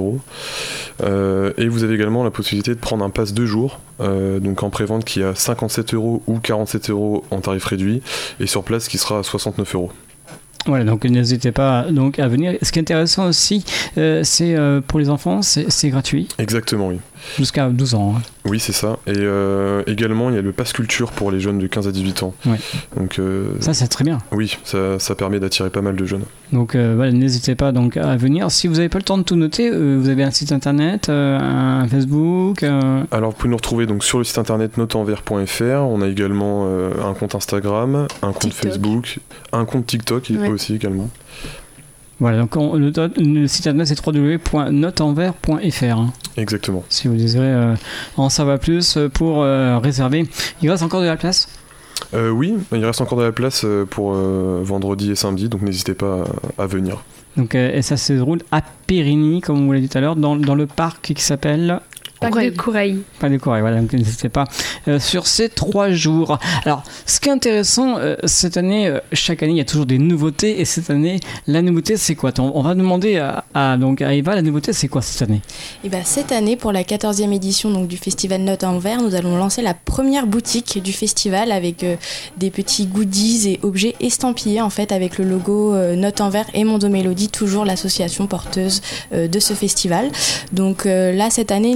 €. Et vous avez également la possibilité de prendre un pass 2 jours, donc en prévente qui est à 57 € ou 47 € en tarif réduit, et sur place qui sera à 69 €. Voilà, donc n'hésitez pas donc à venir. Ce qui est intéressant aussi, c'est pour les enfants, c'est gratuit. Exactement, oui. Jusqu'à 12 ans. Hein. Oui, c'est ça. Et également, il y a le pass culture pour les jeunes de 15 à 18 ans. Ouais. Donc, ça, c'est très bien. Oui, ça permet d'attirer pas mal de jeunes. Donc, voilà, n'hésitez pas donc, à venir. Si vous n'avez pas le temps de tout noter, vous avez un site internet, un Facebook Alors, vous pouvez nous retrouver donc, sur le site internet notenvers.fr. On a également un compte Instagram, un compte TikTok. Facebook, un compte TikTok aussi également. Voilà, donc le site internet c'est www.notenvers.fr. Hein. Exactement. Si vous désirez en savoir plus pour réserver. Il reste encore de la place ? Oui, il reste encore de la place pour vendredi et samedi, donc n'hésitez pas à venir. Donc, et ça se déroule à Périgny, comme vous l'avez dit tout à l'heure, dans le parc qui s'appelle... Parc de Courail. Pas de Courail, voilà, donc n'hésitez pas sur ces 3 jours. Alors, ce qui est intéressant, cette année, chaque année, il y a toujours des nouveautés, et cette année, la nouveauté, c'est quoi ? On va demander à Eva, la nouveauté, c'est quoi cette année ? Et ben, cette année, pour la 14e édition donc, du Festival Note en Vert, nous allons lancer la première boutique du festival avec des petits goodies et objets estampillés, en fait, avec le logo Note en Vert et Mondo Mélodie, toujours l'association porteuse de ce festival. Donc là, cette année,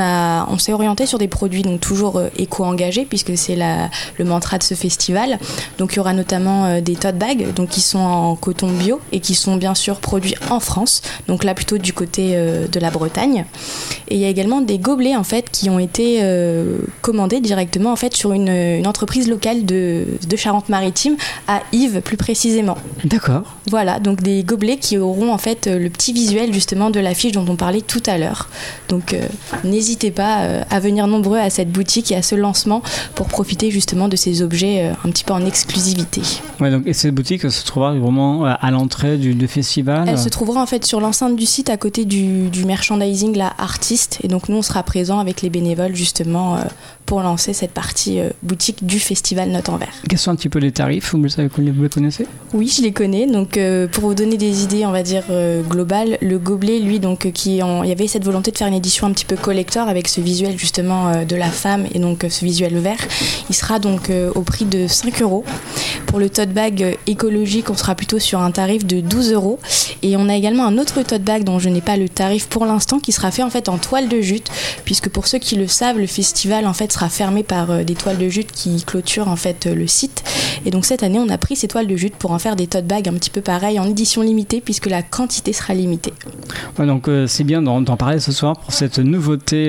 on s'est orienté sur des produits donc toujours éco-engagés puisque c'est le mantra de ce festival. Donc il y aura notamment des tote bags donc qui sont en coton bio et qui sont bien sûr produits en France. Donc là plutôt du côté de la Bretagne. Et il y a également des gobelets en fait qui ont été commandés directement en fait sur une entreprise locale de Charente-Maritime à Yves plus précisément. D'accord. Voilà, donc des gobelets qui auront en fait le petit visuel justement de l'affiche dont on parlait tout à l'heure. Donc n'hésitez pas à venir nombreux à cette boutique et à ce lancement pour profiter justement de ces objets un petit peu en exclusivité. Ouais, donc, et cette boutique se trouvera vraiment à l'entrée du festival ? Elle se trouvera en fait sur l'enceinte du site à côté du merchandising, la artiste. Et donc nous on sera présents avec les bénévoles justement pour lancer cette partie boutique du festival Note en Vert. Quels sont un petit peu les tarifs ? Vous les connaissez ? Oui, je les connais. Donc pour vous donner des idées, on va dire globales, le gobelet, lui, donc il y avait cette volonté de faire une édition un petit peu collector avec ce visuel justement de la femme et donc ce visuel vert. Il sera donc au prix de 5 €. Pour le tote bag écologique, on sera plutôt sur un tarif de 12 €. Et on a également un autre tote bag dont je n'ai pas le tarif pour l'instant qui sera fait en fait en toile de jute, puisque pour ceux qui le savent, le festival en fait sera fermé par des toiles de jute qui clôturent en fait le site. Et donc cette année, on a pris ces toiles de jute pour en faire des tote bags un petit peu pareil en édition limitée puisque la quantité sera limitée. Ouais, donc c'est bien d'en parler ce soir pour cette nouveauté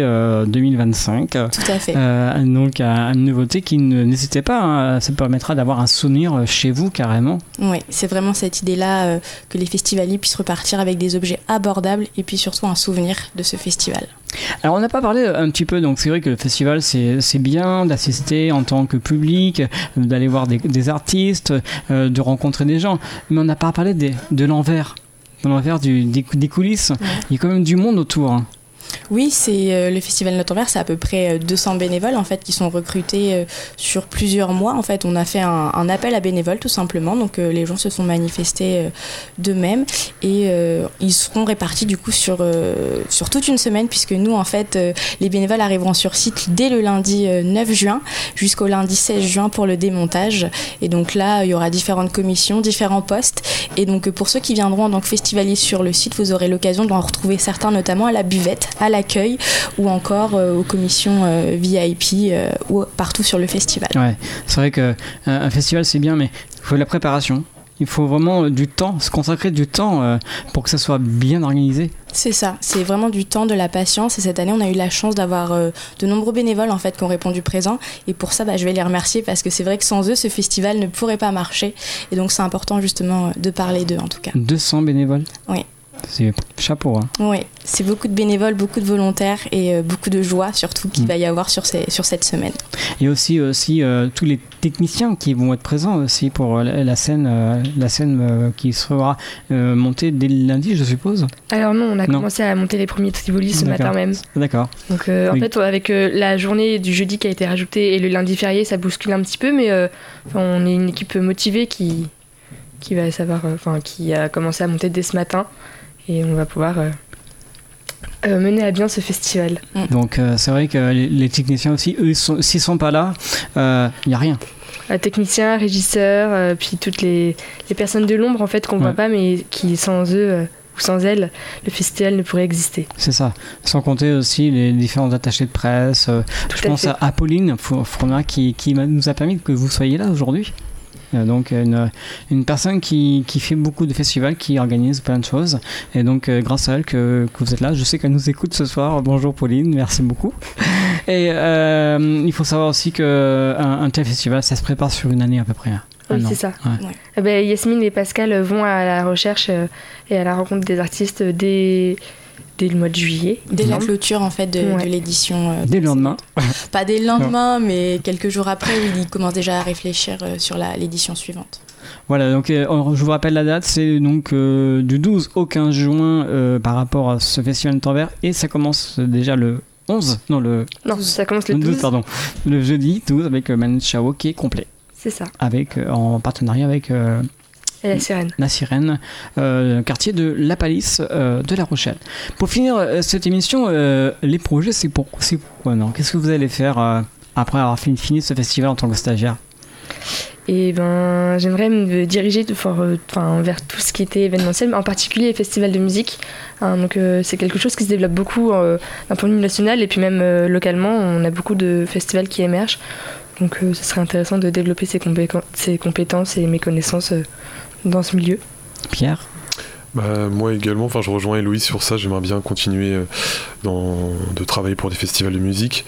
2025. Tout à fait. Donc une nouveauté qui n'hésitez pas, hein, ça permettra d'avoir un souvenir chez vous carrément. Oui, c'est vraiment cette idée-là que les festivaliers puissent repartir avec des objets abordables et puis surtout un souvenir de ce festival. Alors on n'a pas parlé un petit peu, donc c'est vrai que le festival c'est bien d'assister en tant que public, d'aller voir des artistes, de rencontrer des gens, mais on n'a pas parlé de l'envers. dans l'envers des coulisses. Il y a quand même du monde autour. Hein. Oui, c'est le Festival Note en Vert, c'est à peu près 200 bénévoles en fait qui sont recrutés sur plusieurs mois. En fait, on a fait un appel à bénévoles tout simplement, donc les gens se sont manifestés d'eux-mêmes et ils seront répartis du coup sur toute une semaine puisque nous en fait les bénévoles arriveront sur site dès le lundi 9 juin jusqu'au lundi 16 juin pour le démontage et donc là il y aura différentes commissions, différents postes et donc pour ceux qui viendront en tant que festivaliers sur le site, vous aurez l'occasion d'en retrouver certains notamment à la buvette, à l'accueil ou encore aux commissions VIP ou partout sur le festival. Ouais, c'est vrai qu'un festival c'est bien, mais il faut de la préparation. Il faut vraiment du temps, se consacrer du temps pour que ça soit bien organisé. C'est ça, c'est vraiment du temps, de la patience et cette année on a eu la chance d'avoir de nombreux bénévoles en fait qui ont répondu présent et pour ça je vais les remercier parce que c'est vrai que sans eux ce festival ne pourrait pas marcher et donc c'est important justement de parler d'eux en tout cas. 200 bénévoles. Oui. C'est chapeau. Hein. Oui, c'est beaucoup de bénévoles, beaucoup de volontaires et beaucoup de joie surtout qu'il va y avoir sur cette semaine. Et aussi tous les techniciens qui vont être présents aussi pour la scène qui sera montée dès le lundi, je suppose. Alors non, on a commencé à monter les premiers Tivoli ce matin même. D'accord. Donc en fait, avec la journée du jeudi qui a été rajoutée et le lundi férié, ça bouscule un petit peu, mais on est une équipe motivée qui va savoir, qui a commencé à monter dès ce matin. Et on va pouvoir mener à bien ce festival. Donc c'est vrai que les techniciens aussi, eux, s'ils sont pas là, il n'y a rien. Techniciens, régisseurs, puis toutes les personnes de l'ombre en fait qu'on voit pas, mais qui sans eux ou sans elles, le festival ne pourrait exister. C'est ça. Sans compter aussi les différents attachés de presse. Je pense à Apolline Fournier qui nous a permis que vous soyez là aujourd'hui. Donc une personne qui fait beaucoup de festivals, qui organise plein de choses et donc grâce à elle que vous êtes là. Je sais qu'elle nous écoute ce soir. Bonjour Pauline, merci beaucoup. Et il faut savoir aussi qu'un tel festival ça se prépare sur une année à peu près. Oui, c'est ça. Ouais. Yasmine et Pascal vont à la recherche et à la rencontre des artistes dès le mois de juillet. Dès la clôture en fait de l'édition. Dès le lendemain. Pas dès le lendemain, mais quelques jours après, où ils commencent déjà à réfléchir sur l'édition suivante. Voilà, donc je vous rappelle la date, c'est donc du 12 au 15 juin par rapport à ce festival de Anvers et ça commence déjà le 11, non, ça commence le 12. Pardon, le jeudi 12 avec Manu Chao qui est complet. C'est ça. En partenariat avec... Et la Sirène, quartier de La Palisse de La Rochelle. Pour finir cette émission, les projets, c'est pourquoi non ? Qu'est-ce que vous allez faire après avoir fini ce festival en tant que stagiaire ? Et j'aimerais me diriger vers tout ce qui était événementiel, en particulier les festivals de musique. Donc c'est quelque chose qui se développe beaucoup d'un point de vue national et puis même localement, on a beaucoup de festivals qui émergent. Donc ce serait intéressant de développer ses compétences et mes connaissances dans ce milieu. Pierre ? Moi également, je rejoins Héloïse sur ça, j'aimerais bien continuer de travailler pour des festivals de musique.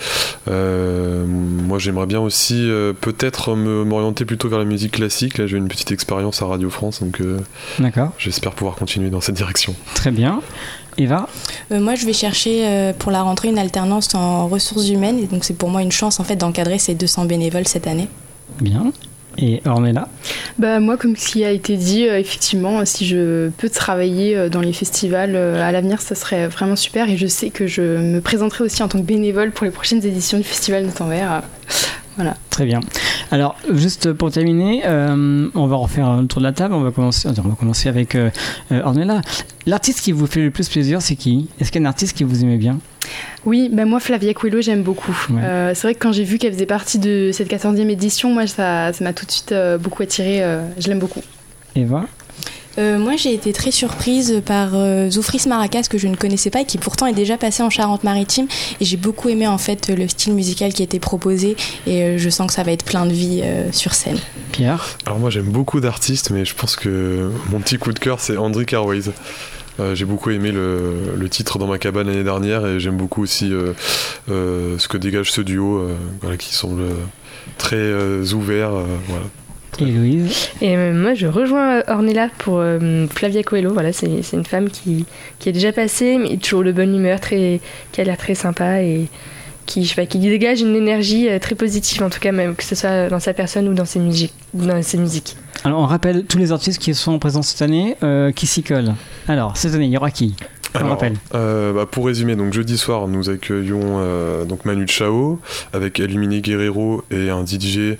Moi j'aimerais bien aussi peut-être m'orienter plutôt vers la musique classique. Là j'ai une petite expérience à Radio France, donc j'espère pouvoir continuer dans cette direction. Très bien. Eva ? Moi je vais chercher pour la rentrée une alternance en ressources humaines et donc c'est pour moi une chance en fait d'encadrer ces 200 bénévoles cette année. Bien. Et Ornella ? Moi, comme ce qui a été dit, effectivement, si je peux travailler dans les festivals à l'avenir, ça serait vraiment super. Et je sais que je me présenterai aussi en tant que bénévole pour les prochaines éditions du Festival Note en Vert. Voilà. Très bien. Alors, juste pour terminer, on va refaire un tour de la table. On va commencer avec Ornella. L'artiste qui vous fait le plus plaisir, c'est qui ? Est-ce qu'il y a un artiste que vous aimez bien ? Oui, moi Flavia Coelho j'aime beaucoup. C'est vrai que quand j'ai vu qu'elle faisait partie de cette 14e édition, moi ça m'a tout de suite beaucoup attirée, je l'aime beaucoup. Eva ? Moi j'ai été très surprise par Zoufris Maracas que je ne connaissais pas et qui pourtant est déjà passé en Charente-Maritime et j'ai beaucoup aimé en fait le style musical qui a été proposé et je sens que ça va être plein de vie sur scène. Pierre ? Alors moi j'aime beaucoup d'artistes mais je pense que mon petit coup de cœur c'est Hendrik Airways. J'ai beaucoup aimé le titre Dans ma cabane l'année dernière et j'aime beaucoup aussi ce que dégage ce duo qui semble très ouvert. Voilà. Et Louise ? Et moi je rejoins Ornella pour Flavia Coelho. Voilà, c'est une femme qui est déjà passée mais toujours de bonne humeur, qui a l'air très sympa et qui dégage une énergie très positive en tout cas même que ce soit dans sa personne ou dans ses musiques. Alors on rappelle tous les artistes qui sont présents cette année, qui s'y collent. Alors cette année, il y aura qui ? On rappelle. Pour résumer, donc jeudi soir, nous accueillons donc Manu Chao avec Illuminé Guerrero et un DJ.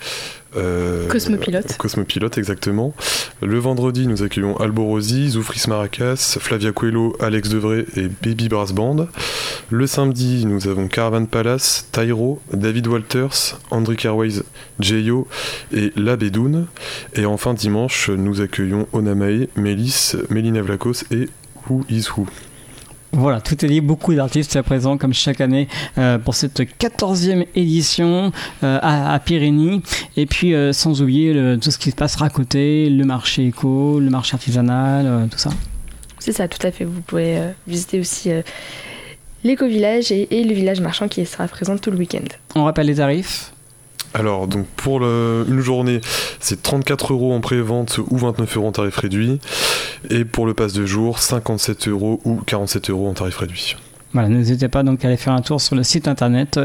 Cosmopilote, exactement. Le vendredi, nous accueillons Alborosi, Zoufris Maracas, Flavia Coelho, Alex Devray et Baby Brass Band. Le samedi, nous avons Caravan Palace, Tyro, David Walters, Hendrik Airways, Jeyo et La Bédoune. Et enfin, dimanche, nous accueillons Onamae, Mélis, Mélina Vlakos et Who Is Who. Voilà, tout est dit, beaucoup d'artistes présents comme chaque année pour cette 14e édition à Pyrénées. Et puis sans oublier tout ce qui se passera à côté, le marché éco, le marché artisanal, tout ça. C'est ça, tout à fait. Vous pouvez visiter aussi l'éco-village et le village marchand qui sera présent tout le week-end. On rappelle les tarifs. Alors, donc pour une journée, c'est 34 € en pré-vente ou 29 € en tarif réduit. Et pour le pass de jour, 57 € ou 47 € en tarif réduit. Voilà, n'hésitez pas donc à aller faire un tour sur le site internet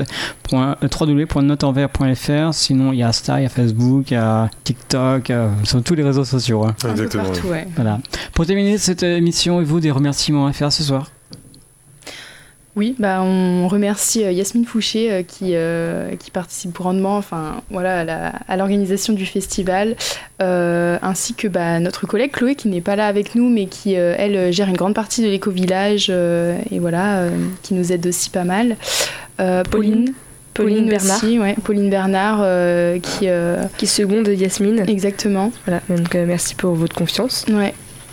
www.notenvers.fr. Sinon, il y a Insta, il y a Facebook, il y a TikTok, sur tous les réseaux sociaux. Hein. Exactement. Un peu partout, ouais. Voilà. Pour terminer cette émission, et vous, des remerciements à faire ce soir? Oui, on remercie Yasmine Fouché qui participe grandement à l'organisation du festival, ainsi que notre collègue Chloé qui n'est pas là avec nous mais qui, elle, gère une grande partie de l'éco-village et qui nous aide aussi pas mal. Pauline Bernard. Aussi, ouais, Pauline Bernard qui seconde Yasmine. Exactement. Voilà, donc merci pour votre confiance. Ouais.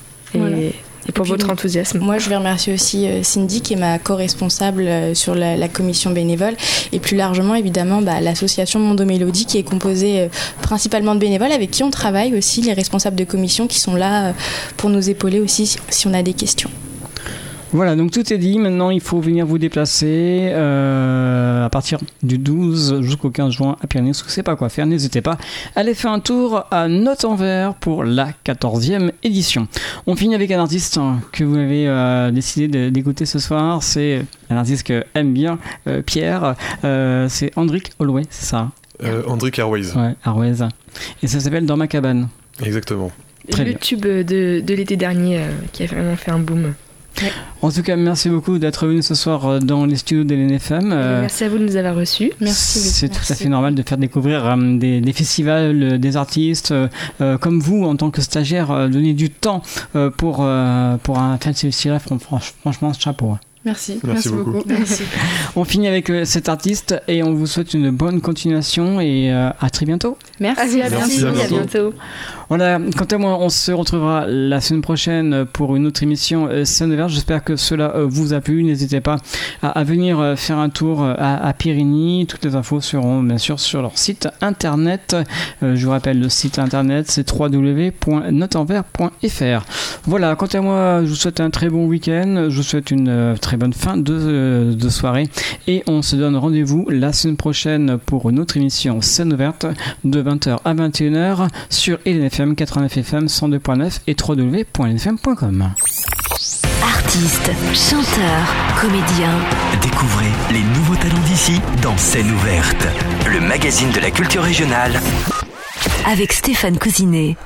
Et pour votre enthousiasme. Moi, je vais remercier aussi Cindy, qui est ma co-responsable sur la commission bénévole. Et plus largement, évidemment, l'association Mondo Mélodie, qui est composée principalement de bénévoles, avec qui on travaille aussi, les responsables de commission qui sont là pour nous épauler aussi si on a des questions. Voilà, donc tout est dit. Maintenant, il faut venir vous déplacer à partir du 12 jusqu'au 15 juin à Pyrénées. Si vous ne savez pas quoi faire, n'hésitez pas. Allez faire un tour à Notenvers pour la 14e édition. On finit avec un artiste que vous avez décidé d'écouter ce soir. C'est un artiste que aime bien Pierre. C'est Hendrik Holloway, c'est ça? Hendrik Airways. Ouais, Airways. Et ça s'appelle Dans ma cabane. Exactement. Le tube de l'été dernier qui a vraiment fait un boom. Ouais. En tout cas, merci beaucoup d'être venu ce soir dans les studios de l'NFM. Merci à vous de nous avoir reçus. Merci. C'est tout à fait normal de faire découvrir des festivals, des artistes comme vous en tant que stagiaire, donner du temps pour un festival. Franchement, chapeau. Merci beaucoup. Merci. On finit avec cet artiste et on vous souhaite une bonne continuation et à très bientôt. Merci, à bientôt. Voilà, quant à moi, on se retrouvera la semaine prochaine pour une autre émission Scène Verte. J'espère que cela vous a plu. N'hésitez pas à venir faire un tour à Pyrénées. Toutes les infos seront bien sûr sur leur site internet. Je vous rappelle, le site internet, c'est www.notenvers.fr. Voilà, quant à moi, je vous souhaite un très bon week-end. Je vous souhaite une très bonne fin de soirée. Et on se donne rendez-vous la semaine prochaine pour une autre émission Scène Verte de 20h à 21h sur LNFM 89 FM 102.9 et www.lnfm.com. Artistes, chanteurs, comédiens. Découvrez les nouveaux talents d'ici dans Scène ouverte, le magazine de la culture régionale. Avec Stéphane Cousinet.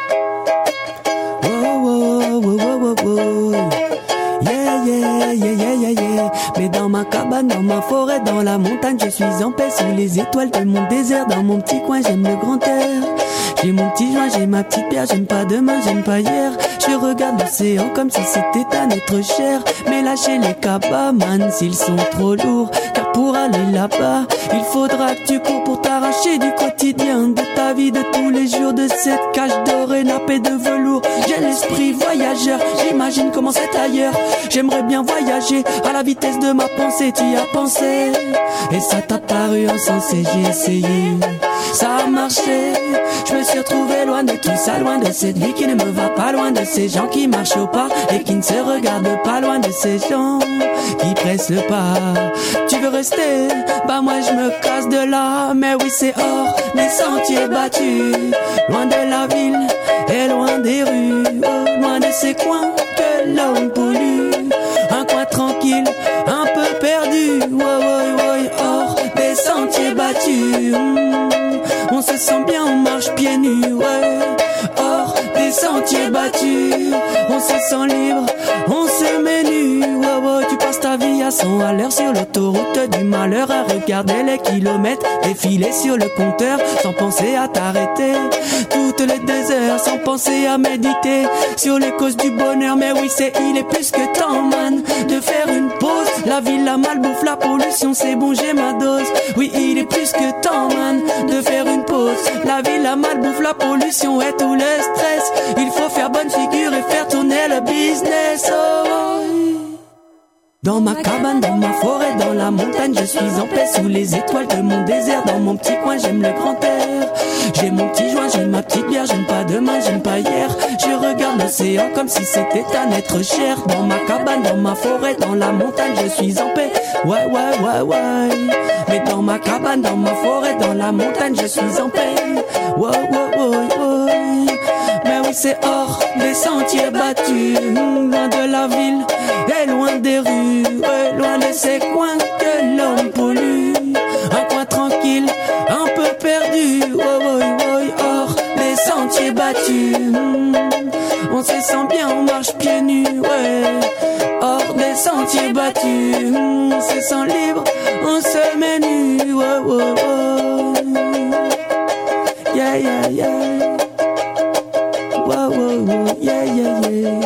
Mais dans ma cabane, dans ma forêt, dans la montagne, je suis en paix sous les étoiles de mon désert. Dans mon petit coin, j'aime le grand air. J'ai mon petit joint, j'ai ma petite pierre. J'aime pas demain, j'aime pas hier. Je regarde l'océan comme si c'était un être cher. Mais lâchez les cabamans s'ils sont trop lourds. Car pour aller là-bas, il faudra que tu cours pour t'arracher du quotidien, de ta vie de tous les jours, de cette cage dorée nappée de velours. J'ai l'esprit voyageur, j'imagine comment c'est ailleurs. J'aimerais bien voyager à la vitesse de ma pensée. Tu y as pensé et ça t'a paru insensé. J'ai essayé, ça a marché. Je me suis retrouvé loin de tout ça, loin de cette vie qui ne me va pas, loin de ces gens qui marchent au pas et qui ne se regardent pas, loin de ces gens qui pressent le pas. Tu veux rester? Bah moi je me casse de là. Mais oui c'est hors des sentiers battus, loin de la ville et loin des rues, loin de ces coins que l'homme pollue. Un coin tranquille, un peu perdu, hors des sentiers battus. On se sent bien, on marche pieds nus, ouais. hors des sentiers battus. On se sent libre, on se met nu. Wow, tu passes ta vie à 100 à l'heure sur l'autoroute du malheur, à regarder les kilomètres défiler sur le compteur, sans penser à t'arrêter. Toutes les 2 heures, sans penser à méditer sur les causes du bonheur. Mais oui, il est plus que temps, man, de faire une pause. La ville, la malbouffe, la pollution, c'est bon, j'ai ma dose. Oui, il est plus que temps, man, de faire une pause. La ville, la malbouffe, la pollution et tout le stress. Il faut faire bonne figure et faire tourner le business. Oh. Dans ma cabane, dans ma forêt, dans la montagne, je suis en paix sous les étoiles de mon désert. Dans mon petit coin, j'aime le grand air. J'ai mon petit joint, j'ai ma petite bière. J'aime pas demain, j'aime pas hier. Je regarde l'océan comme si c'était un être cher. Dans ma cabane, dans ma forêt, dans la montagne, je suis en paix. Ouais. Mais dans ma cabane, dans ma forêt, dans la montagne, je suis en paix. Ouais. Mais oui, c'est hors des sentiers battus, loin de la ville et loin des rues, ouais, loin de ces coins que l'homme pollue. Un coin tranquille, un peu perdu, hors des sentiers battus. On se sent bien, on marche pieds nus, ouais. Hors des sentiers battus, on se sent libre, on se met nu, ouais. Yeah. Yeah.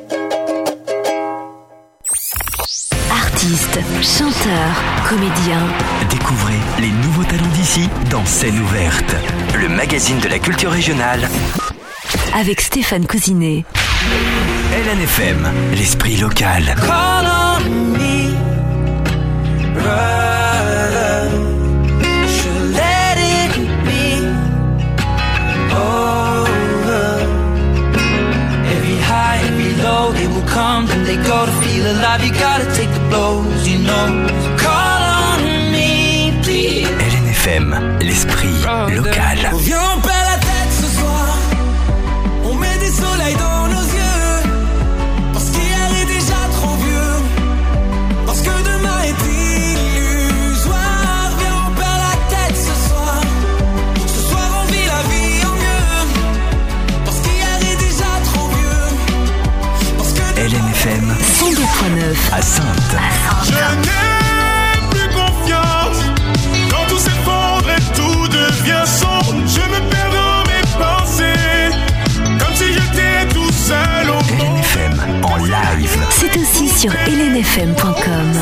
Artistes, chanteurs, comédiens. Découvrez les nouveaux talents d'ici dans Scène ouverte, le magazine de la culture régionale. Avec Stéphane Cousinet. LNFM, l'esprit local. Call on me, brother. Should let it be over. Every high, every low, they will come, then they go. To feel alive, you gotta take the blows, you know. Call on me, please. LNFM, l'esprit local. On vient, on perd la tête ce soir. On met des soleils dans nos yeux. Parce qu'hier est déjà trop vieux. Parce que demain est illusoire. Viens, on perd la tête ce soir. Ce soir, on vit la vie en mieux. Parce qu'hier est déjà trop vieux. Parce que LNFM 102.9 à Sainte. Je n'ai plus confiance. Quand tout s'effondre et tout devient sombre, je me perds dans mes pensées, comme si j'étais tout seul au monde. LNFM en live. C'est aussi sur lnfm.com.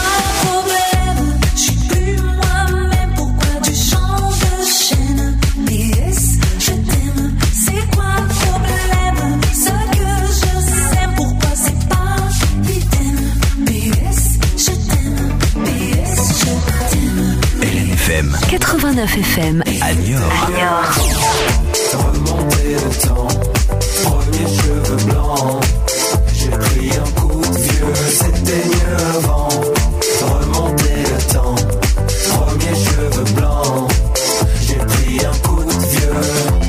LNFM 89 FM à Niort. Remonter le temps, premier cheveux blancs. J'ai pris un coup de vieux, c'était mieux avant. Remonter le temps, premier cheveux blancs. J'ai pris un coup de vieux.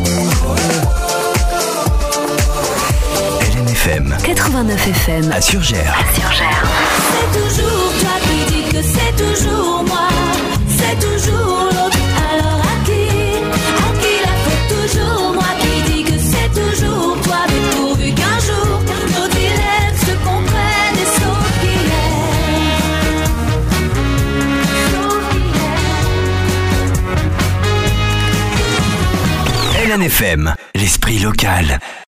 LNFM 89 FM à Surgères. C'est toujours toi qui dis que c'est toujours moi. C'est toujours l'autre. Alors à qui la faute? Toujours moi qui dis que c'est toujours toi. Mais pourvu qu'un jour nos dilemmes se comprennent et sauf LNFM, l'esprit local.